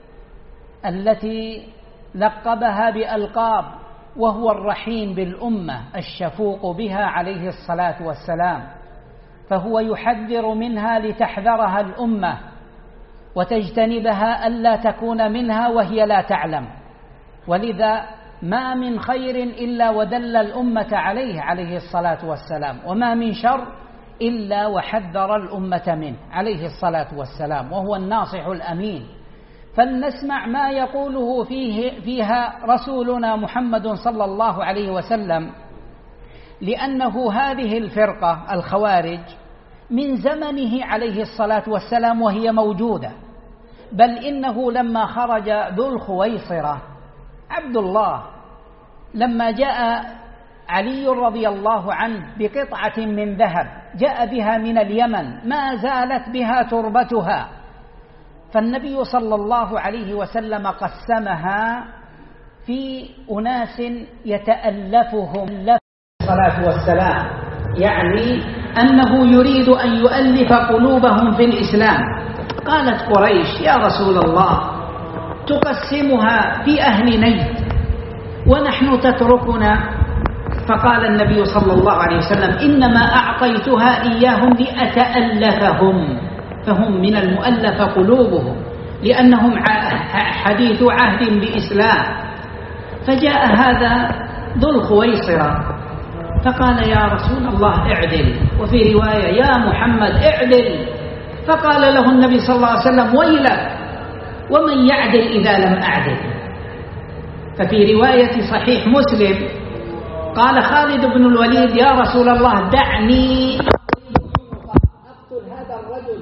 التي لقبها بألقاب، وهو الرحيم بالأمة الشفوق بها عليه الصلاة والسلام، فهو يحذر منها لتحذرها الأمة وتجتنبها ألا تكون منها وهي لا تعلم. ولذا ما من خير إلا ودل الأمة عليه عليه الصلاة والسلام، وما من شر إلا وحذر الأمة منه عليه الصلاة والسلام، وهو الناصح الأمين. فلنسمع ما يقوله فيه فيها رسولنا محمد صلى الله عليه وسلم، لأنه هذه الفرقة الخوارج من زمنه عليه الصلاة والسلام وهي موجودة، بل إنه لما خرج ذو الخويصرة عبد الله لما جاء علي رضي الله عنه بقطعة من ذهب جاء بها من اليمن ما زالت بها تربتها، فالنبي صلى الله عليه وسلم قسمها في أناس يتألفهم الصلاة والسلام، يعني أنه يريد أن يؤلف قلوبهم في الإسلام. قالت قريش: يا رسول الله، تقسمها في أهل نجد ونحن تتركنا؟ فقال النبي صلى الله عليه وسلم: إنما أعطيتها إياهم لأتألفهم، فهم من المؤلف قلوبهم لأنهم حديث عهد بإسلام. فجاء هذا ذو الخويصرة فقال: يا رسول الله اعدل، وفي رواية: يا محمد اعدل. فقال له النبي صلى الله عليه وسلم: ويلك، ومن يعدل إذا لم أعدل؟ ففي رواية صحيح مسلم قال خالد بن الوليد: يا رسول الله دعني أقتل هذا الرجل.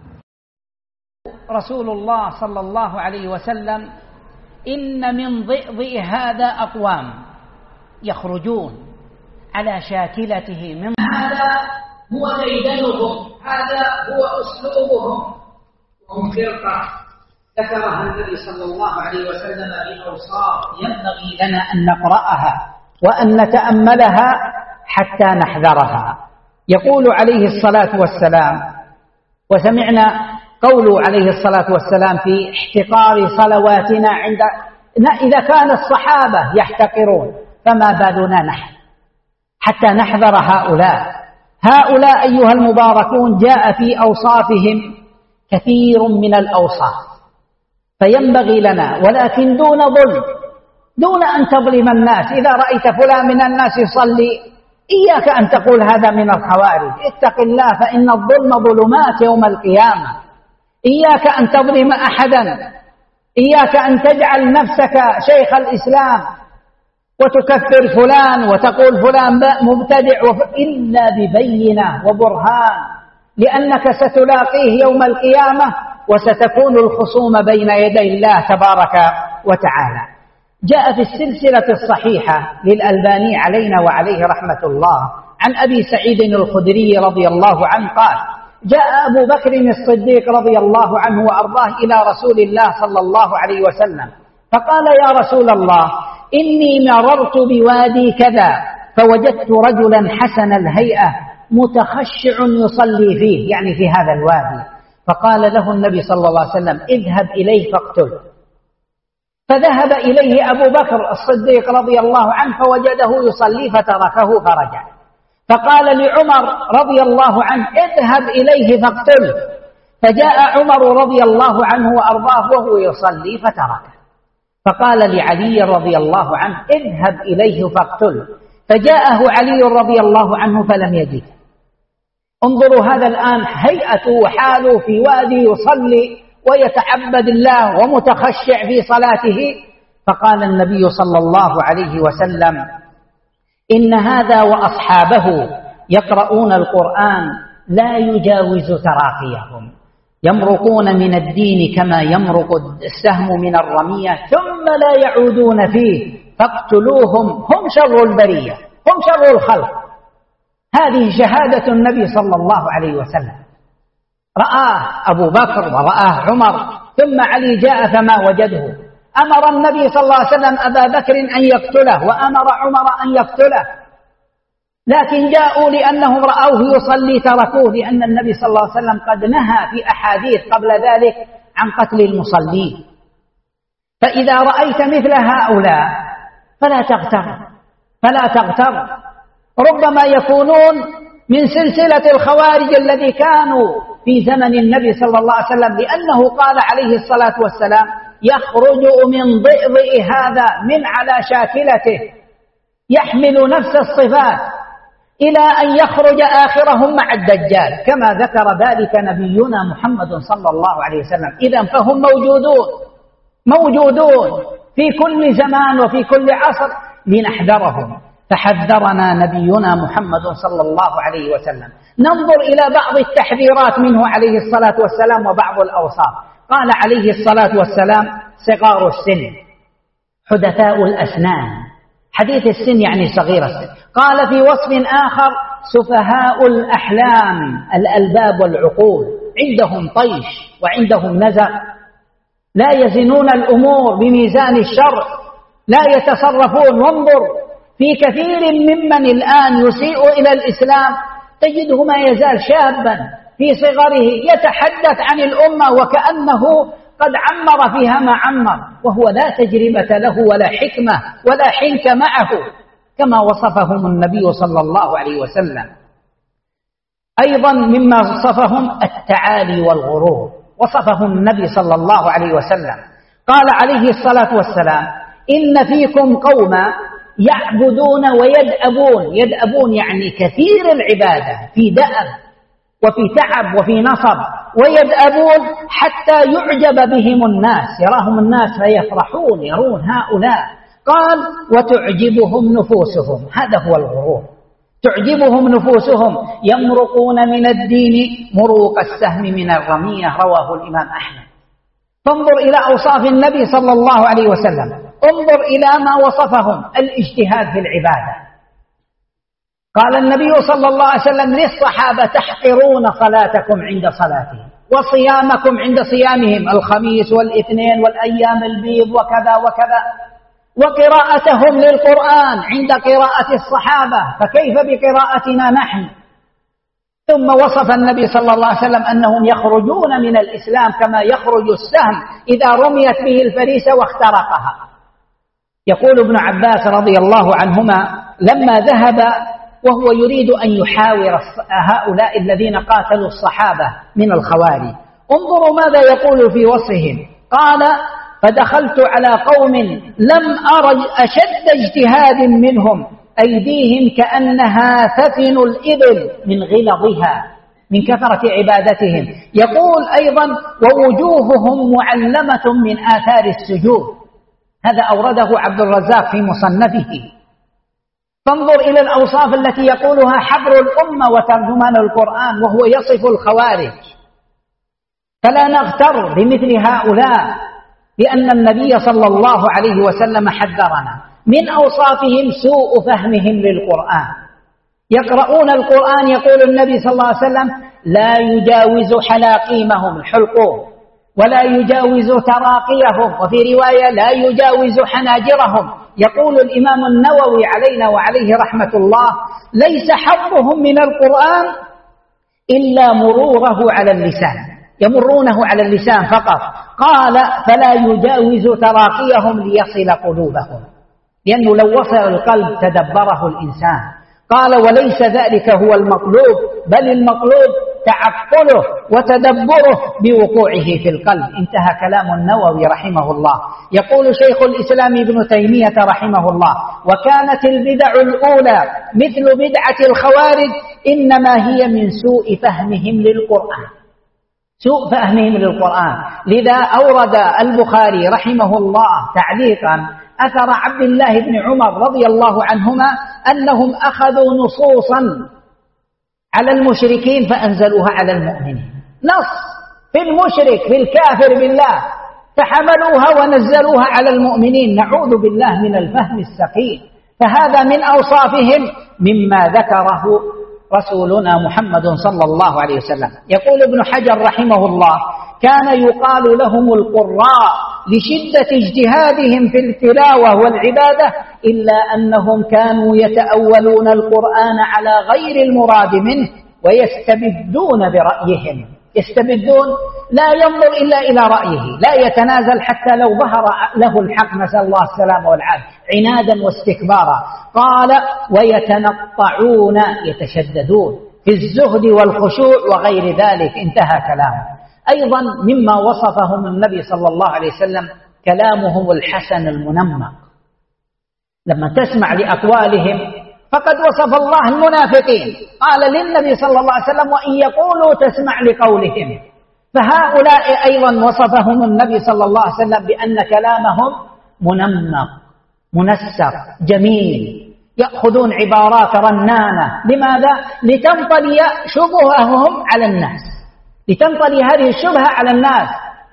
رسول الله صلى الله عليه وسلم: إن من ضئضئ هذا أقوام يخرجون على شاكلته من هذا هو ديدنهم، هذا هو أسلوبهم، وهم فرقة ذكرها النبي صلى الله عليه وسلم بأوصاف ينبغي لنا أن نقرأها وأن نتأملها حتى نحذرها. يقول عليه الصلاة والسلام، وسمعنا قوله عليه الصلاة والسلام في احتقار صلواتنا عند إذا كان الصحابة يحتقرون فما بالنا نحن؟ حتى نحذر هؤلاء. هؤلاء أيها المباركون جاء في أوصافهم كثير من الأوصاف، فينبغي لنا، ولكن دون ظلم، دون أن تظلم الناس. إذا رأيت فلان من الناس يصلي إياك أن تقول هذا من الخوارج، اتق الله فإن الظلم ظلمات يوم القيامة. إياك أن تظلم أحدا، إياك أن تجعل نفسك شيخ الإسلام وتكفر فلان وتقول فلان مبتدع إلا ببينة وبرهان، لأنك ستلاقيه يوم القيامة وستكون الخصوم بين يدي الله تبارك وتعالى. جاء في السلسلة الصحيحة للألباني علينا وعليه رحمة الله عن أبي سعيد الخدري رضي الله عنه قال: جاء أبو بكر الصديق رضي الله عنه وأرضاه إلى رسول الله صلى الله عليه وسلم فقال: يا رسول الله، إني مررت بوادي كذا فوجدت رجلا حسن الهيئة متخشع يصلي فيه، يعني في هذا الوادي. فقال له النبي صلى الله عليه وسلم: اذهب إليه فاقتله. فذهب إليه أبو بكر الصديق رضي الله عنه فوجده يصلي فتركه فرجع. فقال لعمر رضي الله عنه: اذهب إليه فاقتله. فجاء عمر رضي الله عنه وأرضاه وهو يصلي فتركه. فقال لعلي رضي الله عنه: اذهب إليه فاقتله. فجاءه علي رضي الله عنه فلم يجد. انظروا هذا الآن هيئته وحاله في وادي يصلي ويتعبد الله ومتخشع في صلاته. فقال النبي صلى الله عليه وسلم: إن هذا وأصحابه يقرؤون القرآن لا يجاوز تراقيهم، يمرقون من الدين كما يمرق السهم من الرمية ثم لا يعودون فيه، فاقتلوهم، هم شر البرية، هم شر الخلق. هذه شهادة النبي صلى الله عليه وسلم. رآه أبو بكر ورآه عمر، ثم علي جاء فما وجده. أمر النبي صلى الله عليه وسلم أبا بكر أن يقتله، وأمر عمر أن يقتله، لكن جاءوا لأنهم رأوه يصلي تركوه، لأن النبي صلى الله عليه وسلم قد نهى في أحاديث قبل ذلك عن قتل المصلين. فإذا رأيت مثل هؤلاء فلا تغتر، فلا تغتر، ربما يكونون من سلسلة الخوارج الذي كانوا في زمن النبي صلى الله عليه وسلم، لأنه قال عليه الصلاة والسلام: يخرج من ضئضئ هذا من على شاكلته، يحمل نفس الصفات إلى أن يخرج آخرهم مع الدجال، كما ذكر ذلك نبينا محمد صلى الله عليه وسلم. إذن فهم موجودون موجودون في كل زمان وفي كل عصر، لنحذرهم. فحذرنا نبينا محمد صلى الله عليه وسلم. ننظر إلى بعض التحذيرات منه عليه الصلاة والسلام وبعض الأوصاف. قال عليه الصلاة والسلام: صغار السن، حدثاء الأسنان. حديث السن يعني صغير السن. قال في وصف آخر: سفهاء الأحلام، الألباب والعقول، عندهم طيش وعندهم نزع، لا يزنون الأمور بميزان الشرع، لا يتصرفون. وانظر في كثير ممن الآن يسيء إلى الإسلام تجده ما يزال شابا في صغره يتحدث عن الأمة وكأنه قد عمر فيها ما عمر، وهو لا تجربة له ولا حكمة ولا حنك معه، كما وصفهم النبي صلى الله عليه وسلم. أيضا مما وصفهم التعالي والغرور، وصفهم النبي صلى الله عليه وسلم. قال عليه الصلاة والسلام: إن فيكم قوما يعبدون ويدأبون. يدأبون يعني كثير العبادة، في دأب وفي تعب وفي نصب، ويدأبون حتى يعجب بهم الناس، يراهم الناس فيفرحون، يرون هؤلاء. قال: وتعجبهم نفوسهم، هذا هو الغرور، تعجبهم نفوسهم، يمرقون من الدين مروق السهم من الرمية. رواه الإمام أحمد. فانظر إلى أوصاف النبي صلى الله عليه وسلم، انظر إلى ما وصفهم: الاجتهاد في العبادة. قال النبي صلى الله عليه وسلم للصحابة: تحقرون صلاتكم عند صلاتهم، وصيامكم عند صيامهم، الخميس والاثنين والأيام البيض وكذا وكذا، وقراءتهم للقرآن عند قراءة الصحابة، فكيف بقراءتنا نحن؟ ثم وصف النبي صلى الله عليه وسلم أنهم يخرجون من الإسلام كما يخرج السهم إذا رميت به الفريسة واخترقها. يقول ابن عباس رضي الله عنهما: لما ذهب وهو يريد أن يحاور هؤلاء الذين قاتلوا الصحابة من الخوارج. انظروا ماذا يقول في وصفهم. قال: فدخلت على قوم لم أر أشد اجتهاد منهم، أيديهم كأنها ثفن الإبل من غلظها من كثرة عبادتهم. يقول أيضا: ووجوههم معلمة من آثار السجود. هذا أورده عبد الرزاق في مصنفه. فانظر إلى الأوصاف التي يقولها حبر الأمة وترجمان القرآن وهو يصف الخوارج. فلا نغتر بمثل هؤلاء، لأن النبي صلى الله عليه وسلم حذرنا. من أوصافهم سوء فهمهم للقرآن. يقرؤون القرآن، يقول النبي صلى الله عليه وسلم: لا يجاوز حلاقيمهم الحلقوم، ولا يجاوز تراقيهم، وفي رواية لا يجاوز حناجرهم. يقول الإمام النووي علينا وعليه رحمة الله: ليس حظهم من القرآن إلا مروره على اللسان، يمرونه على اللسان فقط. قال: فلا يجاوز تراقيهم ليصل قلوبهم، لأنه لو وصل القلب تدبره الإنسان. قال: وليس ذلك هو المطلوب، بل المطلوب تعقله وتدبره بوقوعه في القلب. انتهى كلام النووي رحمه الله. يقول شيخ الإسلام ابن تيمية رحمه الله: وكانت البدع الأولى مثل بدعة الخوارج إنما هي من سوء فهمهم للقرآن، سوء فهمهم للقرآن. لذا أورد البخاري رحمه الله تعليقا أثر عبد الله بن عمر رضي الله عنهما أنهم أخذوا نصوصا على المشركين فأنزلوها على المؤمنين. نص في المشرك في الكافر بالله فحملوها ونزلوها على المؤمنين. نعوذ بالله من الفهم السقيم. فهذا من أوصافهم مما ذكره رسولنا محمد صلى الله عليه وسلم. يقول ابن حجر رحمه الله: كان يقال لهم القراء لشدة اجتهادهم في التلاوة والعبادة، إلا أنهم كانوا يتأولون القرآن على غير المراد منه ويستبدون برأيهم. يستبدون، لا ينظر إلا إلى رأيه، لا يتنازل حتى لو ظهر له الحق، نسأل الله السلامة والعافية، عنادا واستكبارا. قال: ويتنطعون، يتشددون في الزهد والخشوع وغير ذلك. انتهى كلامه. أيضا مما وصفهم النبي صلى الله عليه وسلم كلامهم الحسن المنمق. لما تسمع لأقوالهم فقد وصف الله المنافقين، قال للنبي صلى الله عليه وسلم: وإن يقولوا تسمع لقولهم. فهؤلاء أيضا وصفهم النبي صلى الله عليه وسلم بأن كلامهم منمق منسق جميل، يأخذون عبارات رنانة. لماذا؟ لتنطلي شبههم على الناس، لتنطلي هذه الشبهة على الناس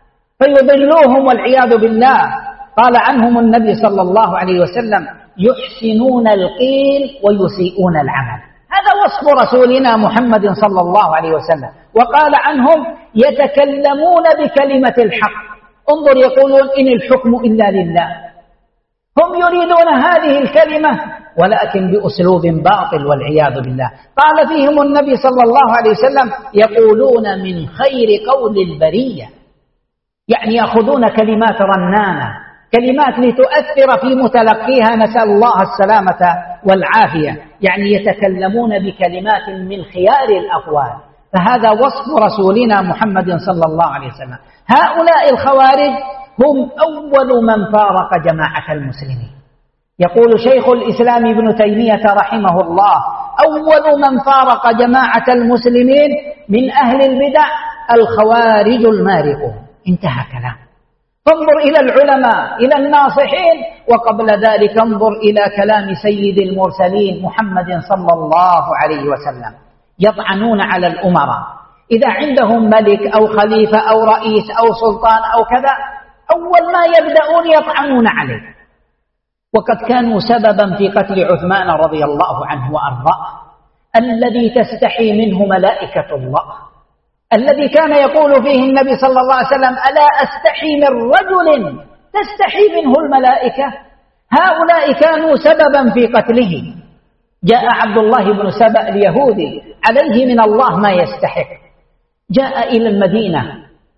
فيضلوهم والعياذ بالله. قال عنهم النبي صلى الله عليه وسلم: يحسنون القيل ويسيئون العمل. هذا وصف رسولنا محمد صلى الله عليه وسلم. وقال عنهم: يتكلمون بكلمة الحق. انظر، يقولون: إن الحكم إلا لله. هم يريدون هذه الكلمة ولكن بأسلوب باطل والعياذ بالله. قال فيهم النبي صلى الله عليه وسلم: يقولون من خير قول البرية، يعني يأخذون كلمات رنانة، كلمات لتؤثر في متلقيها، نسأل الله السلامة والعافية، يعني يتكلمون بكلمات من خيار الأقوال. فهذا وصف رسولنا محمد صلى الله عليه وسلم. هؤلاء الخوارج هم أول من فارق جماعة المسلمين. يقول شيخ الإسلام ابن تيمية رحمه الله: أول من فارق جماعة المسلمين من أهل البدع الخوارج المارقون. انتهى كلام. فانظر إلى العلماء، إلى الناصحين، وقبل ذلك انظر إلى كلام سيد المرسلين محمد صلى الله عليه وسلم. يطعنون على الأمراء، إذا عندهم ملك أو خليفة أو رئيس أو سلطان أو كذا، أول ما يبدأون يطعنون عليه. وقد كانوا سببا في قتل عثمان رضي الله عنه وأرضاه، الذي تستحي منه ملائكة الله، الذي كان يقول فيه النبي صلى الله عليه وسلم: ألا أستحي من رجل تستحي منه الملائكة. هؤلاء كانوا سببا في قتله. جاء عبد الله بن سبأ اليهودي عليه من الله ما يستحق، جاء إلى المدينة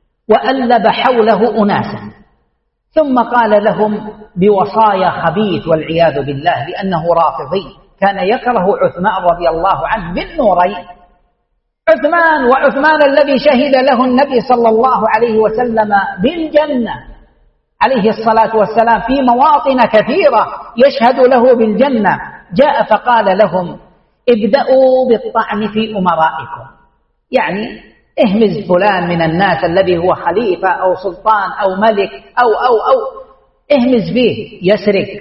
وألب حوله أناسا، ثم قال لهم بوصايا خبيث والعياذ بالله لأنه رافضي: كان يكره عثمان رضي الله عنه بالنورين. عثمان وعثمان الذي شهد له النبي صلى الله عليه وسلم بالجنة عليه الصلاة والسلام في مواطن كثيرة يشهد له بالجنة، جاء فقال لهم ابدأوا بالطعن في أمرائكم، يعني اهمز فلان من الناس الذي هو خليفة أو سلطان أو ملك أو أو أو اهمز فيه، يسرق،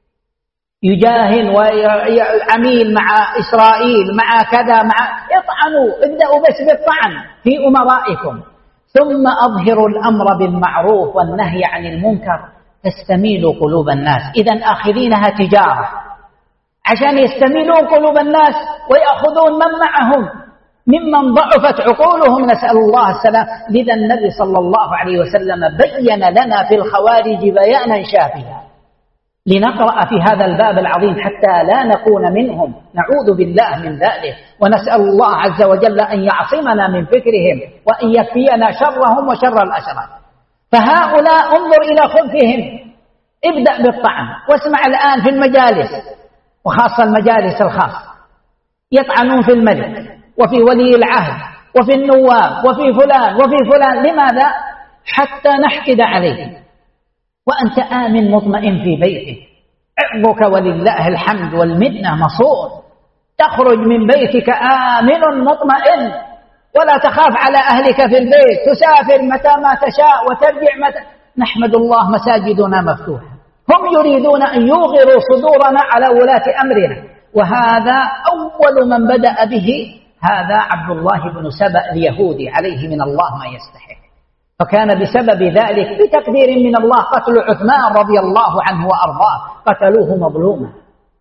يجاهل وعميل مع إسرائيل مع كذا مع اطعنوا، ابدأوا بس بالطعن في أمرائكم، ثم أظهروا الأمر بالمعروف والنهي عن المنكر تستميلوا قلوب الناس. إذن آخذينها تجارة عشان يستميلون قلوب الناس ويأخذون من معهم ممن ضعفت عقولهم، نسأل الله السلام. لذا النبي صلى الله عليه وسلم بين لنا في الخوارج بيانا شافيا، لنقرأ في هذا الباب العظيم حتى لا نكون منهم، نعوذ بالله من ذلك، ونسأل الله عز وجل أن يعصمنا من فكرهم وأن يكفينا شرهم وشر الأشرار. فهؤلاء انظر إلى خبثهم، ابدأ بالطعن. واسمع الآن في المجالس وخاصة المجالس الخاصة يطعنون في الملك وفي ولي العهد وفي النواب وفي فلان وفي فلان. لماذا؟ حتى نحقد عليه. وأنت آمن مطمئن في بيتك، عرضك ولله الحمد والمنة مصون، تخرج من بيتك آمن مطمئن ولا تخاف على أهلك في البيت، تسافر متى ما تشاء وترجع متى. نحمد الله مساجدنا مفتوحة. هم يريدون أن يوغروا صدورنا على ولاة أمرنا، وهذا أول من بدأ به هذا عبد الله بن سبأ اليهودي عليه من الله ما يستحق. فكان بسبب ذلك بتقدير من الله قتل عثمان رضي الله عنه وأرضاه، قتلوه مظلوما.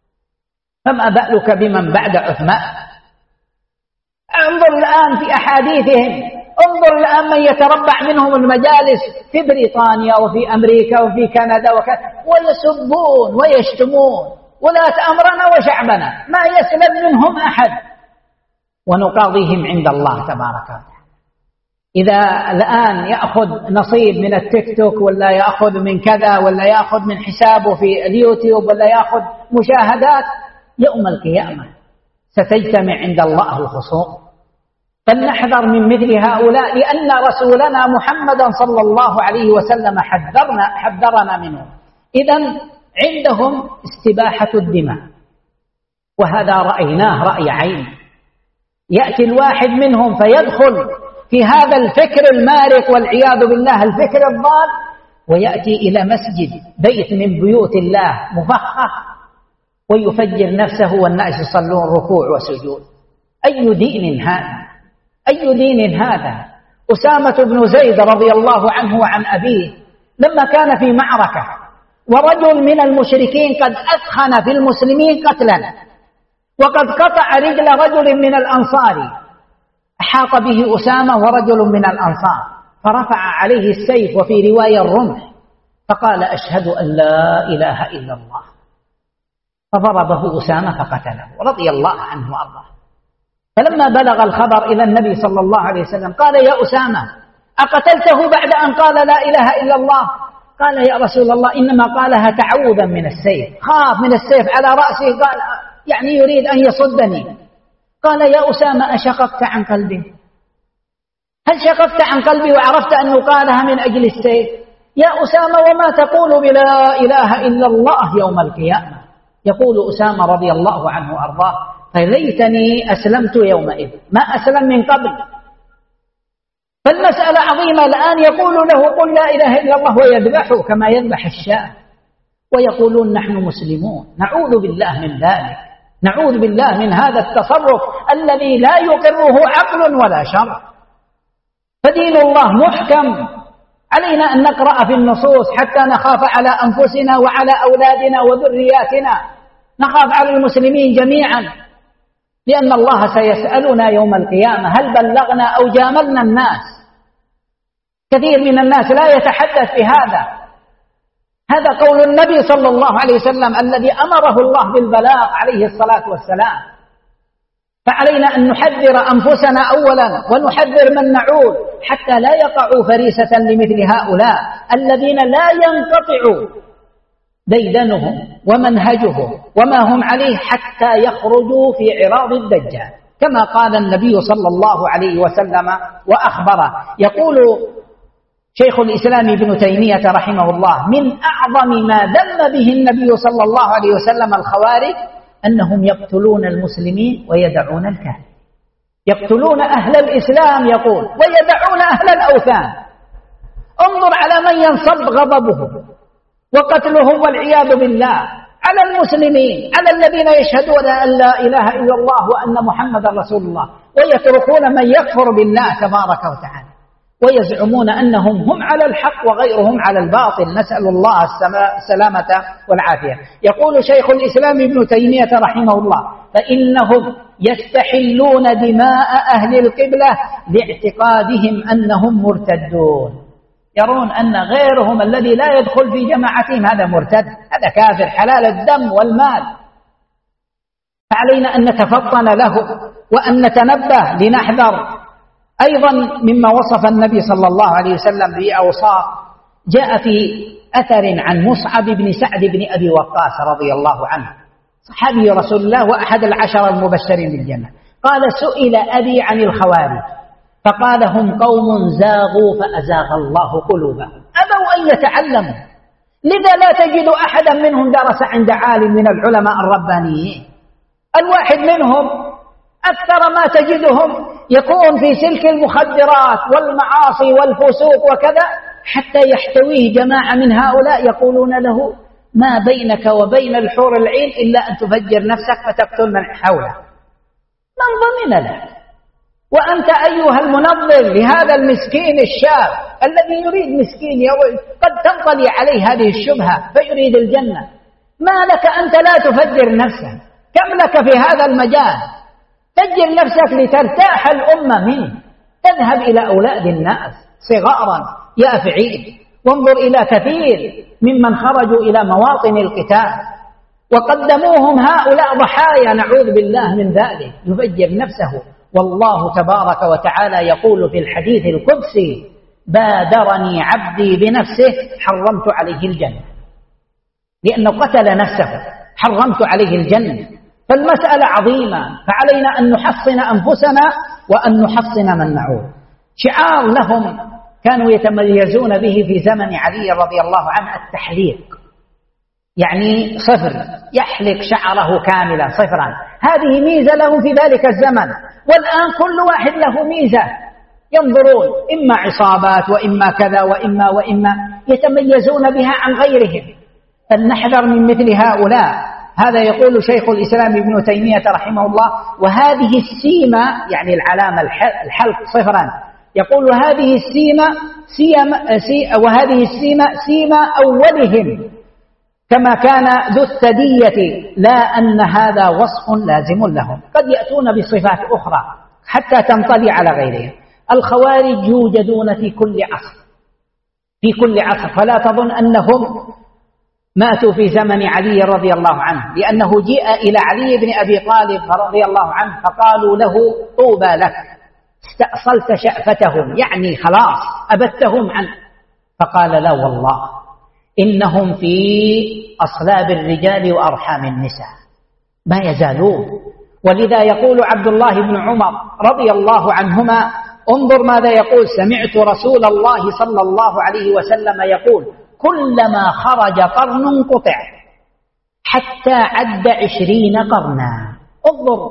فما بالك بمن بعد عثمان؟ انظر الآن في أحاديثهم، انظر الآن من يتربع منهم المجالس في بريطانيا وفي أمريكا وفي كندا وكذا، ويسبون ويشتمون ولاة أمرنا وشعبنا، ما يسلم منهم أحد، ونقاضيهم عند الله تبارك وتعالى. إذا الآن يأخذ نصيب من التيك توك ولا يأخذ من كذا ولا يأخذ من حسابه في اليوتيوب ولا يأخذ مشاهدات، يوم القيامة ستجتمع عند الله الخصوم. فلنحذر من مثل هؤلاء، لأن رسولنا محمدا صلى الله عليه وسلم حذرنا حذرنا منهم. إذن عندهم استباحة الدماء، وهذا رأيناه رأي عين. يأتي الواحد منهم فيدخل في هذا الفكر المارق والعياذ بالله الفكر الضال، ويأتي إلى مسجد بيت من بيوت الله مفخخ ويفجر نفسه والناس يصلون ركوع وسجود. أي دين هذا؟ أي دين هذا؟ أسامة بن زيد رضي الله عنه وعن أبيه لما كان في معركة ورجل من المشركين قد أثخن في المسلمين قتلا وقد قطع رجل رجل من الأنصار، أحاط به أسامة ورجل من الأنصار، فرفع عليه السيف وفي رواية الرمح، فقال أشهد أن لا إله إلا الله، فضربه أسامة فقتله رضي الله عنه وأرضاه. فلما بلغ الخبر إلى النبي صلى الله عليه وسلم قال يا أسامة أقتلته بعد أن قال لا إله إلا الله؟ قال يا رسول الله إنما قالها تعوذا من السيف، خاف من السيف على رأسه، قال يعني يريد أن يصدني. قال يا أسامة أشققت عن قلبي؟ هل شققت عن قلبي وعرفت أنه قالها من أجل السيف؟ يا أسامة وما تقول بلا إله إلا الله يوم القيامة؟ يقول أسامة رضي الله عنه وأرضاه فليتني أسلمت يومئذ، ما أسلم من قبل. فالمسألة عظيمة. الآن يقول له قل لا إله إلا الله ويذبحه كما يذبح الشاة، ويقولون نحن مسلمون. نعوذ بالله من ذلك، نعوذ بالله من هذا التصرف الذي لا يقره عقل ولا شرع. فدين الله محكم، علينا أن نقرأ في النصوص حتى نخاف على أنفسنا وعلى أولادنا وذرياتنا، نخاف على المسلمين جميعا، لأن الله سيسألنا يوم القيامة هل بلغنا أو جاملنا الناس. كثير من الناس لا يتحدث في هذا. هذا قول النبي صلى الله عليه وسلم الذي أمره الله بالبلاغ عليه الصلاة والسلام. فعلينا أن نحذر أنفسنا أولا ونحذر من نعود حتى لا يقعوا فريسة لمثل هؤلاء الذين لا ينقطع ديدنهم ومنهجهم وما هم عليه حتى يخرجوا في عراض الدجال، كما قال النبي صلى الله عليه وسلم وأخبره. يقول شيخ الإسلام ابن تيمية رحمه الله: من أعظم ما ذم به النبي صلى الله عليه وسلم الخوارج أنهم يقتلون المسلمين ويدعون الكهف، يقتلون أهل الإسلام يقول ويدعون أهل الأوثان. انظر على من ينصب غضبه وقتلهم والعياذ بالله على المسلمين، على الذين يشهدون أن لا إله إلا الله وأن محمد رسول الله، ويتركون من يكفر بالله تبارك وتعالى، ويزعمون أنهم هم على الحق وغيرهم على الباطل، نسأل الله السلامة والعافية. يقول شيخ الإسلام ابن تيمية رحمه الله: فإنهم يستحلون دماء أهل القبلة لاعتقادهم أنهم مرتدون، يرون أن غيرهم الذي لا يدخل في جماعتهم هذا مرتد، هذا كافر حلال الدم والمال. فعلينا أن نتفطن له وأن نتنبه لنحذر. أيضا مما وصف النبي صلى الله عليه وسلم بأوصاف جاء في أثر عن مصعب بن سعد بن أبي وقاص رضي الله عنه، صحابي رسول الله وأحد العشر المبشرين بالجنة، قال: سئل أبي عن الخوارج فقال: هم قوم زاغوا فأزاغ الله قلوبهم، أبوا أن يتعلموا، لذا لا تجد أحدا منهم درس عند عالم من العلماء الربانيين. الواحد منهم أكثر ما تجدهم يكون في سلك المخدرات والمعاصي والفسوق وكذا، حتى يحتويه جماعة من هؤلاء يقولون له: ما بينك وبين الحور العين إلا أن تفجر نفسك فتقتل من حوله. من ضمن له؟ وأنت أيها المنظر لهذا المسكين الشاب الذي يريد مسكين قد تنطلي عليه هذه الشبهة فيريد الجنة، ما لك أنت لا تفجر نفسك؟ كم لك في هذا المجال؟ فجر نفسك لترتاح الأمة منه، تذهب إلى أولاد الناس صغارا يافعين، وانظر إلى كثير ممن خرجوا إلى مواطن القتال وقدموهم هؤلاء ضحايا، نعوذ بالله من ذلك، يفجر نفسه. والله تبارك وتعالى يقول في الحديث القدسي: بادرني عبدي بنفسه حرمت عليه الجنة، لأنه قتل نفسه حرمت عليه الجنة. فالمسألة عظيمة، فعلينا أن نحصن أنفسنا وأن نحصن من نعود. شعار لهم كانوا يتميزون به في زمن علي رضي الله عنه التحليق، يعني صفر، يحلق شعره كاملا صفرا، هذه ميزة لهم في ذلك الزمن. والآن كل واحد له ميزة، ينظرون إما عصابات وإما كذا وإما وإما يتميزون بها عن غيرهم، فلنحذر من مثل هؤلاء. هذا يقول شيخ الإسلام ابن تيمية رحمه الله: وهذه السيمة، يعني العلامة الحلق صفرا، يقول: هذه السيمة سيما سي وهذه السيمة سيمة أولهم كما كان ذو الثدية، لا أن هذا وصف لازم لهم، قد يأتون بصفات أخرى حتى تنطلي على غيرهم. الخوارج يوجدون في كل عصر، في كل عصر، فلا تظن أنهم ماتوا في زمن علي رضي الله عنه، لأنه جاء إلى علي بن أبي طالب رضي الله عنه فقالوا له: طوبى لك، استأصلت شأفتهم، يعني خلاص أبتهم عنه. فقال: لا والله، إنهم في أصلاب الرجال وأرحام النساء، ما يزالون. ولذا يقول عبد الله بن عمر رضي الله عنهما: انظر ماذا يقول: سمعت رسول الله صلى الله عليه وسلم يقول: كلما خرج قرن قطع حتى عد عشرين قرنا. انظر،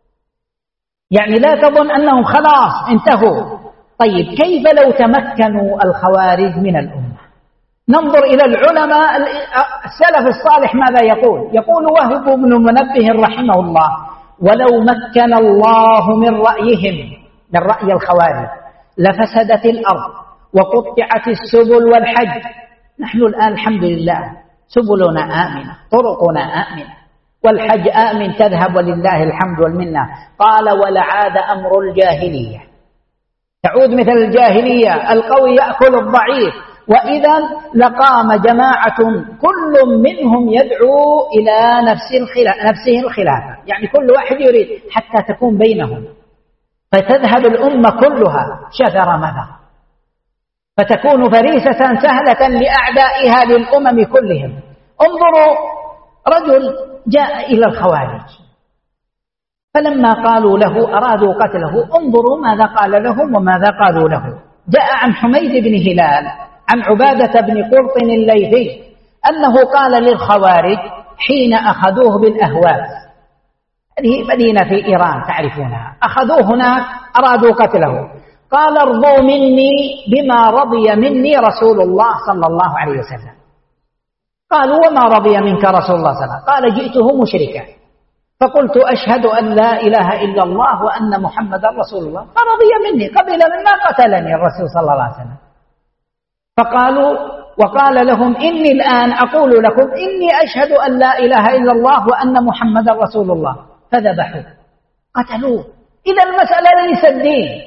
يعني لا تظن أنهم خلاص انتهوا. طيب كيف لو تمكنوا الخوارج من الأمة؟ ننظر إلى العلماء السلف الصالح ماذا يقول؟ يقول وهب بن منبه رحمه الله: ولو مكن الله من رأيهم، من رأي الخوارج، لفسدت الأرض وقطعت السبل والحج. نحن الآن الحمد لله سبلنا آمنة، طرقنا آمنة، والحج آمن تذهب ولله الحمد والمنة. قال: ولعاد أمر الجاهلية، تعود مثل الجاهلية، القوي يأكل الضعيف. وإذا لقام جماعة كل منهم يدعو إلى نفسه الخلافة، يعني كل واحد يريد حتى تكون بينهم، فتذهب الأمة كلها شذر مذر، فتكون فريسة سهلة لأعدائها للأمم كلهم. انظروا، رجل جاء إلى الخوارج فلما قالوا له أرادوا قتله، انظروا ماذا قال لهم وماذا قالوا له. جاء عن حميد بن هلال عن عبادة بن قرط الليثي أنه قال للخوارج حين أخذوه بالأهواز، هذه مدينة في إيران تعرفونها، أخذوه هناك أرادوا قتله، قال ارضوا مني بما رضي مني رسول الله صلى الله عليه وسلم. قالوا وما رضي منك رسول الله صلى الله عليه وسلم؟ قال جئته مشركا فقلت أشهد أن لا إله إلا الله وأن محمد رسول الله فرضي مني، قبل مما قتلني الرسول صلى الله عليه وسلم. فقالوا وقال لهم إني الآن أقول لكم إني أشهد أن لا إله إلا الله وأن محمد رسول الله، فذبحوه قتلوه. إذا المسألة ليس الدين،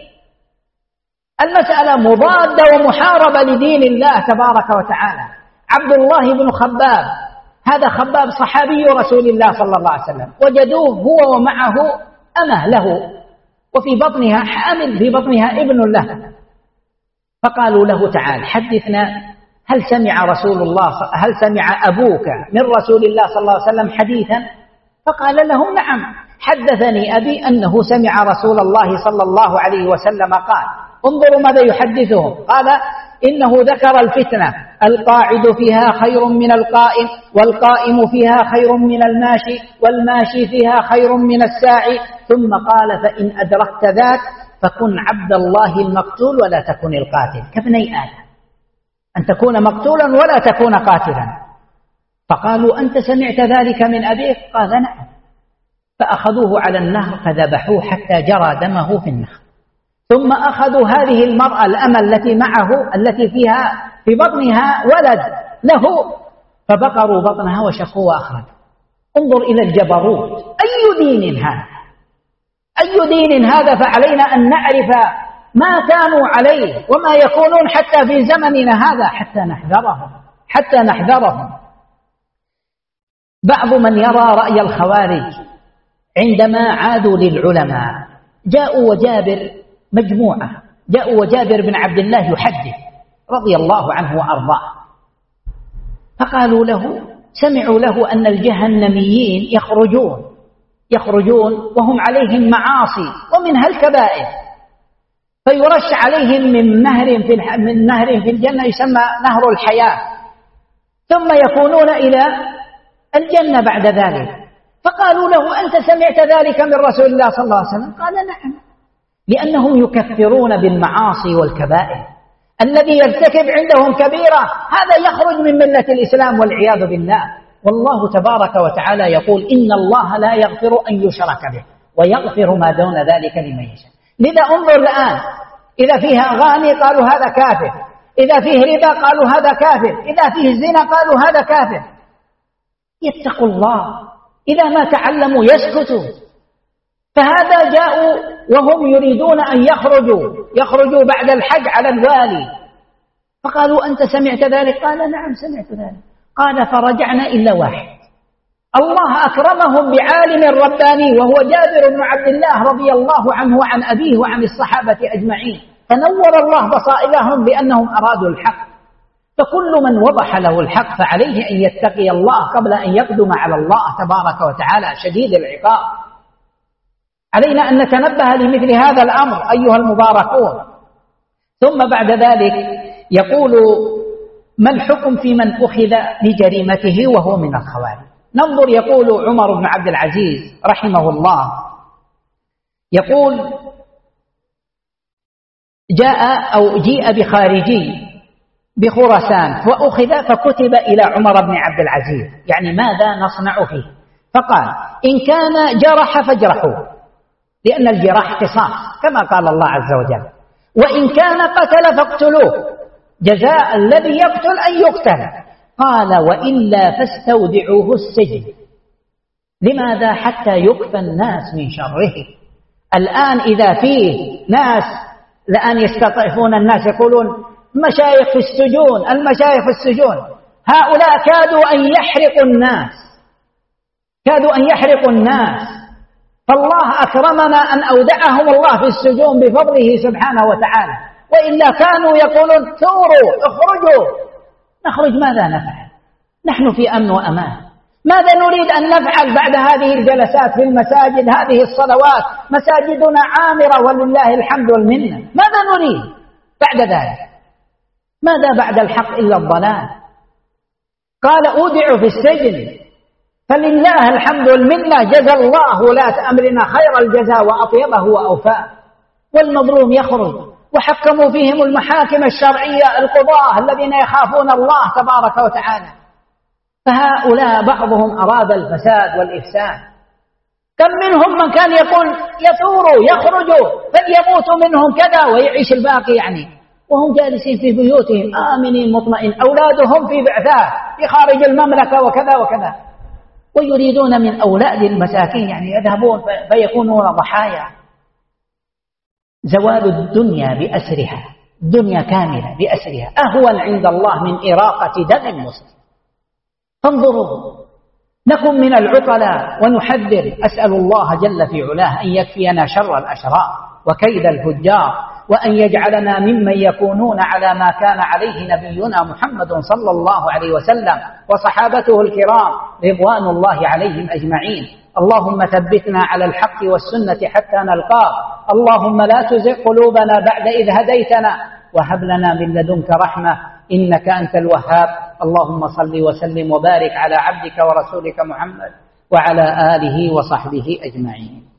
المسألة مضادة ومحاربة لدين الله تبارك وتعالى. عبد الله بن خباب، هذا خباب صحابي رسول الله صلى الله عليه وسلم، وجدوه هو ومعه أمه له وفي بطنها حامل، في بطنها ابن له، فقالوا له تعال حدثنا هل سمع رسول الله هل سمع أبوك من رسول الله صلى الله عليه وسلم حديثا؟ فقال لهم نعم، حدثني أبي أنه سمع رسول الله صلى الله عليه وسلم قال. انظروا ماذا يحدثهم، قال إنه ذكر الفتنة، القاعد فيها خير من القائم، والقائم فيها خير من الماشي، والماشي فيها خير من الساعي، ثم قال فإن أدركت ذاك فكن عبد الله المقتول ولا تكن القاتل كابني آدم، أن تكون مقتولا ولا تكون قاتلا. فقالوا أنت سمعت ذلك من أبيك؟ قال نعم. فأخذوه على النهر فذبحوه حتى جرى دمه في النهر، ثم أخذوا هذه المرأة الأمة التي معه التي فيها في بطنها ولد له فبقروا بطنها وشقوا وأخرجوا. انظر إلى الجبروت، أي دين هذا؟ أي دين هذا؟ فعلينا أن نعرف ما كانوا عليه وما يكونون حتى في زمننا هذا حتى نحذرهم حتى نحذرهم. بعض من يرى رأي الخوارج عندما عادوا للعلماء جاءوا وجابر مجموعة جاءوا وجابر بن عبد الله يحدث رضي الله عنه وأرضاه، فقالوا له سمعوا له أن الجهنميين يخرجون يخرجون وهم عليهم معاصي ومنها الكبائر، فيرش عليهم من نهر في من نهر في الجنة يسمى نهر الحياة، ثم يكونون إلى الجنة بعد ذلك. فقالوا له أنت سمعت ذلك من رسول الله صلى الله عليه وسلم؟ قال نعم، لأنهم يكفرون بالمعاصي والكبائر، الذي يرتكب عندهم كبيرة هذا يخرج من ملة الإسلام والعياذ بالله. والله تبارك وتعالى يقول إن الله لا يغفر أن يشرك به ويغفر ما دون ذلك لمن يشاء. لذا انظر الآن، إذا فيها أغاني قالوا هذا كافر، إذا فيه ربا قالوا هذا كافر، إذا فيه زنا قالوا هذا كافر. يتقوا الله، إذا ما تعلموا يسكتوا. فهذا جاءوا وهم يريدون أن يخرجوا يخرجوا بعد الحج على الوالي، فقالوا أنت سمعت ذلك؟ قال نعم سمعت ذلك. قال فرجعنا إلا واحد، الله أكرمهم بعالم رباني وهو جابر بن عبد الله رضي الله عنه وعن أبيه وعن الصحابة أجمعين، فنور الله بصائرهم بأنهم أرادوا الحق. فكل من وضح له الحق فعليه أن يتقي الله قبل أن يقدم على الله تبارك وتعالى شديد العقاب. علينا أن نتنبه لمثل هذا الأمر أيها المباركون. ثم بعد ذلك يقول ما الحكم في من أخذ لجريمته وهو من الخوارج؟ ننظر، يقول عمر بن عبد العزيز رحمه الله يقول جاء أو جيء بخارجي بخراسان وأخذ فكتب إلى عمر بن عبد العزيز يعني ماذا نصنع فيه؟ فقال إن كان جرح فاجرحوه، لأن الجراح قصاص كما قال الله عز وجل، وإن كان قتل فاقتلوه، جزاء الذي يقتل أن يقتل. قال وإلا فاستودعوه السجن. لماذا؟ حتى يكفى الناس من شره. الآن إذا فيه ناس الآن يستضعفون الناس يقولون مشايخ في السجون المشايخ في السجون، هؤلاء كادوا أن يحرقوا الناس كادوا أن يحرقوا الناس فالله أكرمنا أن أودعهم الله في السجون بفضله سبحانه وتعالى، وإلا كانوا يقولون ثوروا اخرجوا. نخرج ماذا نفعل؟ نحن في أمن وأمان. ماذا نريد أن نفعل بعد هذه الجلسات في المساجد؟ هذه الصلوات مساجدنا عامرة ولله الحمد والمنة. ماذا نريد بعد ذلك؟ ماذا بعد الحق إلا الضلال؟ قال أودع في السجن، فلله الحمد والمنة، جزى الله ولاة أمرنا خير الجزاء وأطيبه وأوفاه. والمظلوم يخرج وحكموا فيهم المحاكم الشرعية القضاة الذين يخافون الله تبارك وتعالى. فهؤلاء بعضهم أراد الفساد والإفساد. كم منهم من كان يقول يثوروا يخرجوا فليموتوا منهم كذا ويعيش الباقي، يعني وهم جالسين في بيوتهم آمنين مطمئن، أولادهم في بعثات في خارج المملكة وكذا وكذا، ويريدون من أولاد المساكين يعني يذهبون فيكونون ضحايا. زوال الدنيا بأسرها، الدنيا كاملة بأسرها، أهون عند الله من إراقة دم مسلم. فانظروا، نكن من العقلاء ونحذر. أسأل الله جل في علاه أن يكفينا شر الأشرار وكيد الفجار، وأن يجعلنا ممن يكونون على ما كان عليه نبينا محمد صلى الله عليه وسلم وصحابته الكرام رضوان الله عليهم أجمعين. اللهم ثبتنا على الحق والسنة حتى نلقاك. اللهم لا تزغ قلوبنا بعد إذ هديتنا وهب لنا من لدنك رحمة إنك أنت الوهاب. اللهم صل وسلم وبارك على عبدك ورسولك محمد وعلى آله وصحبه أجمعين.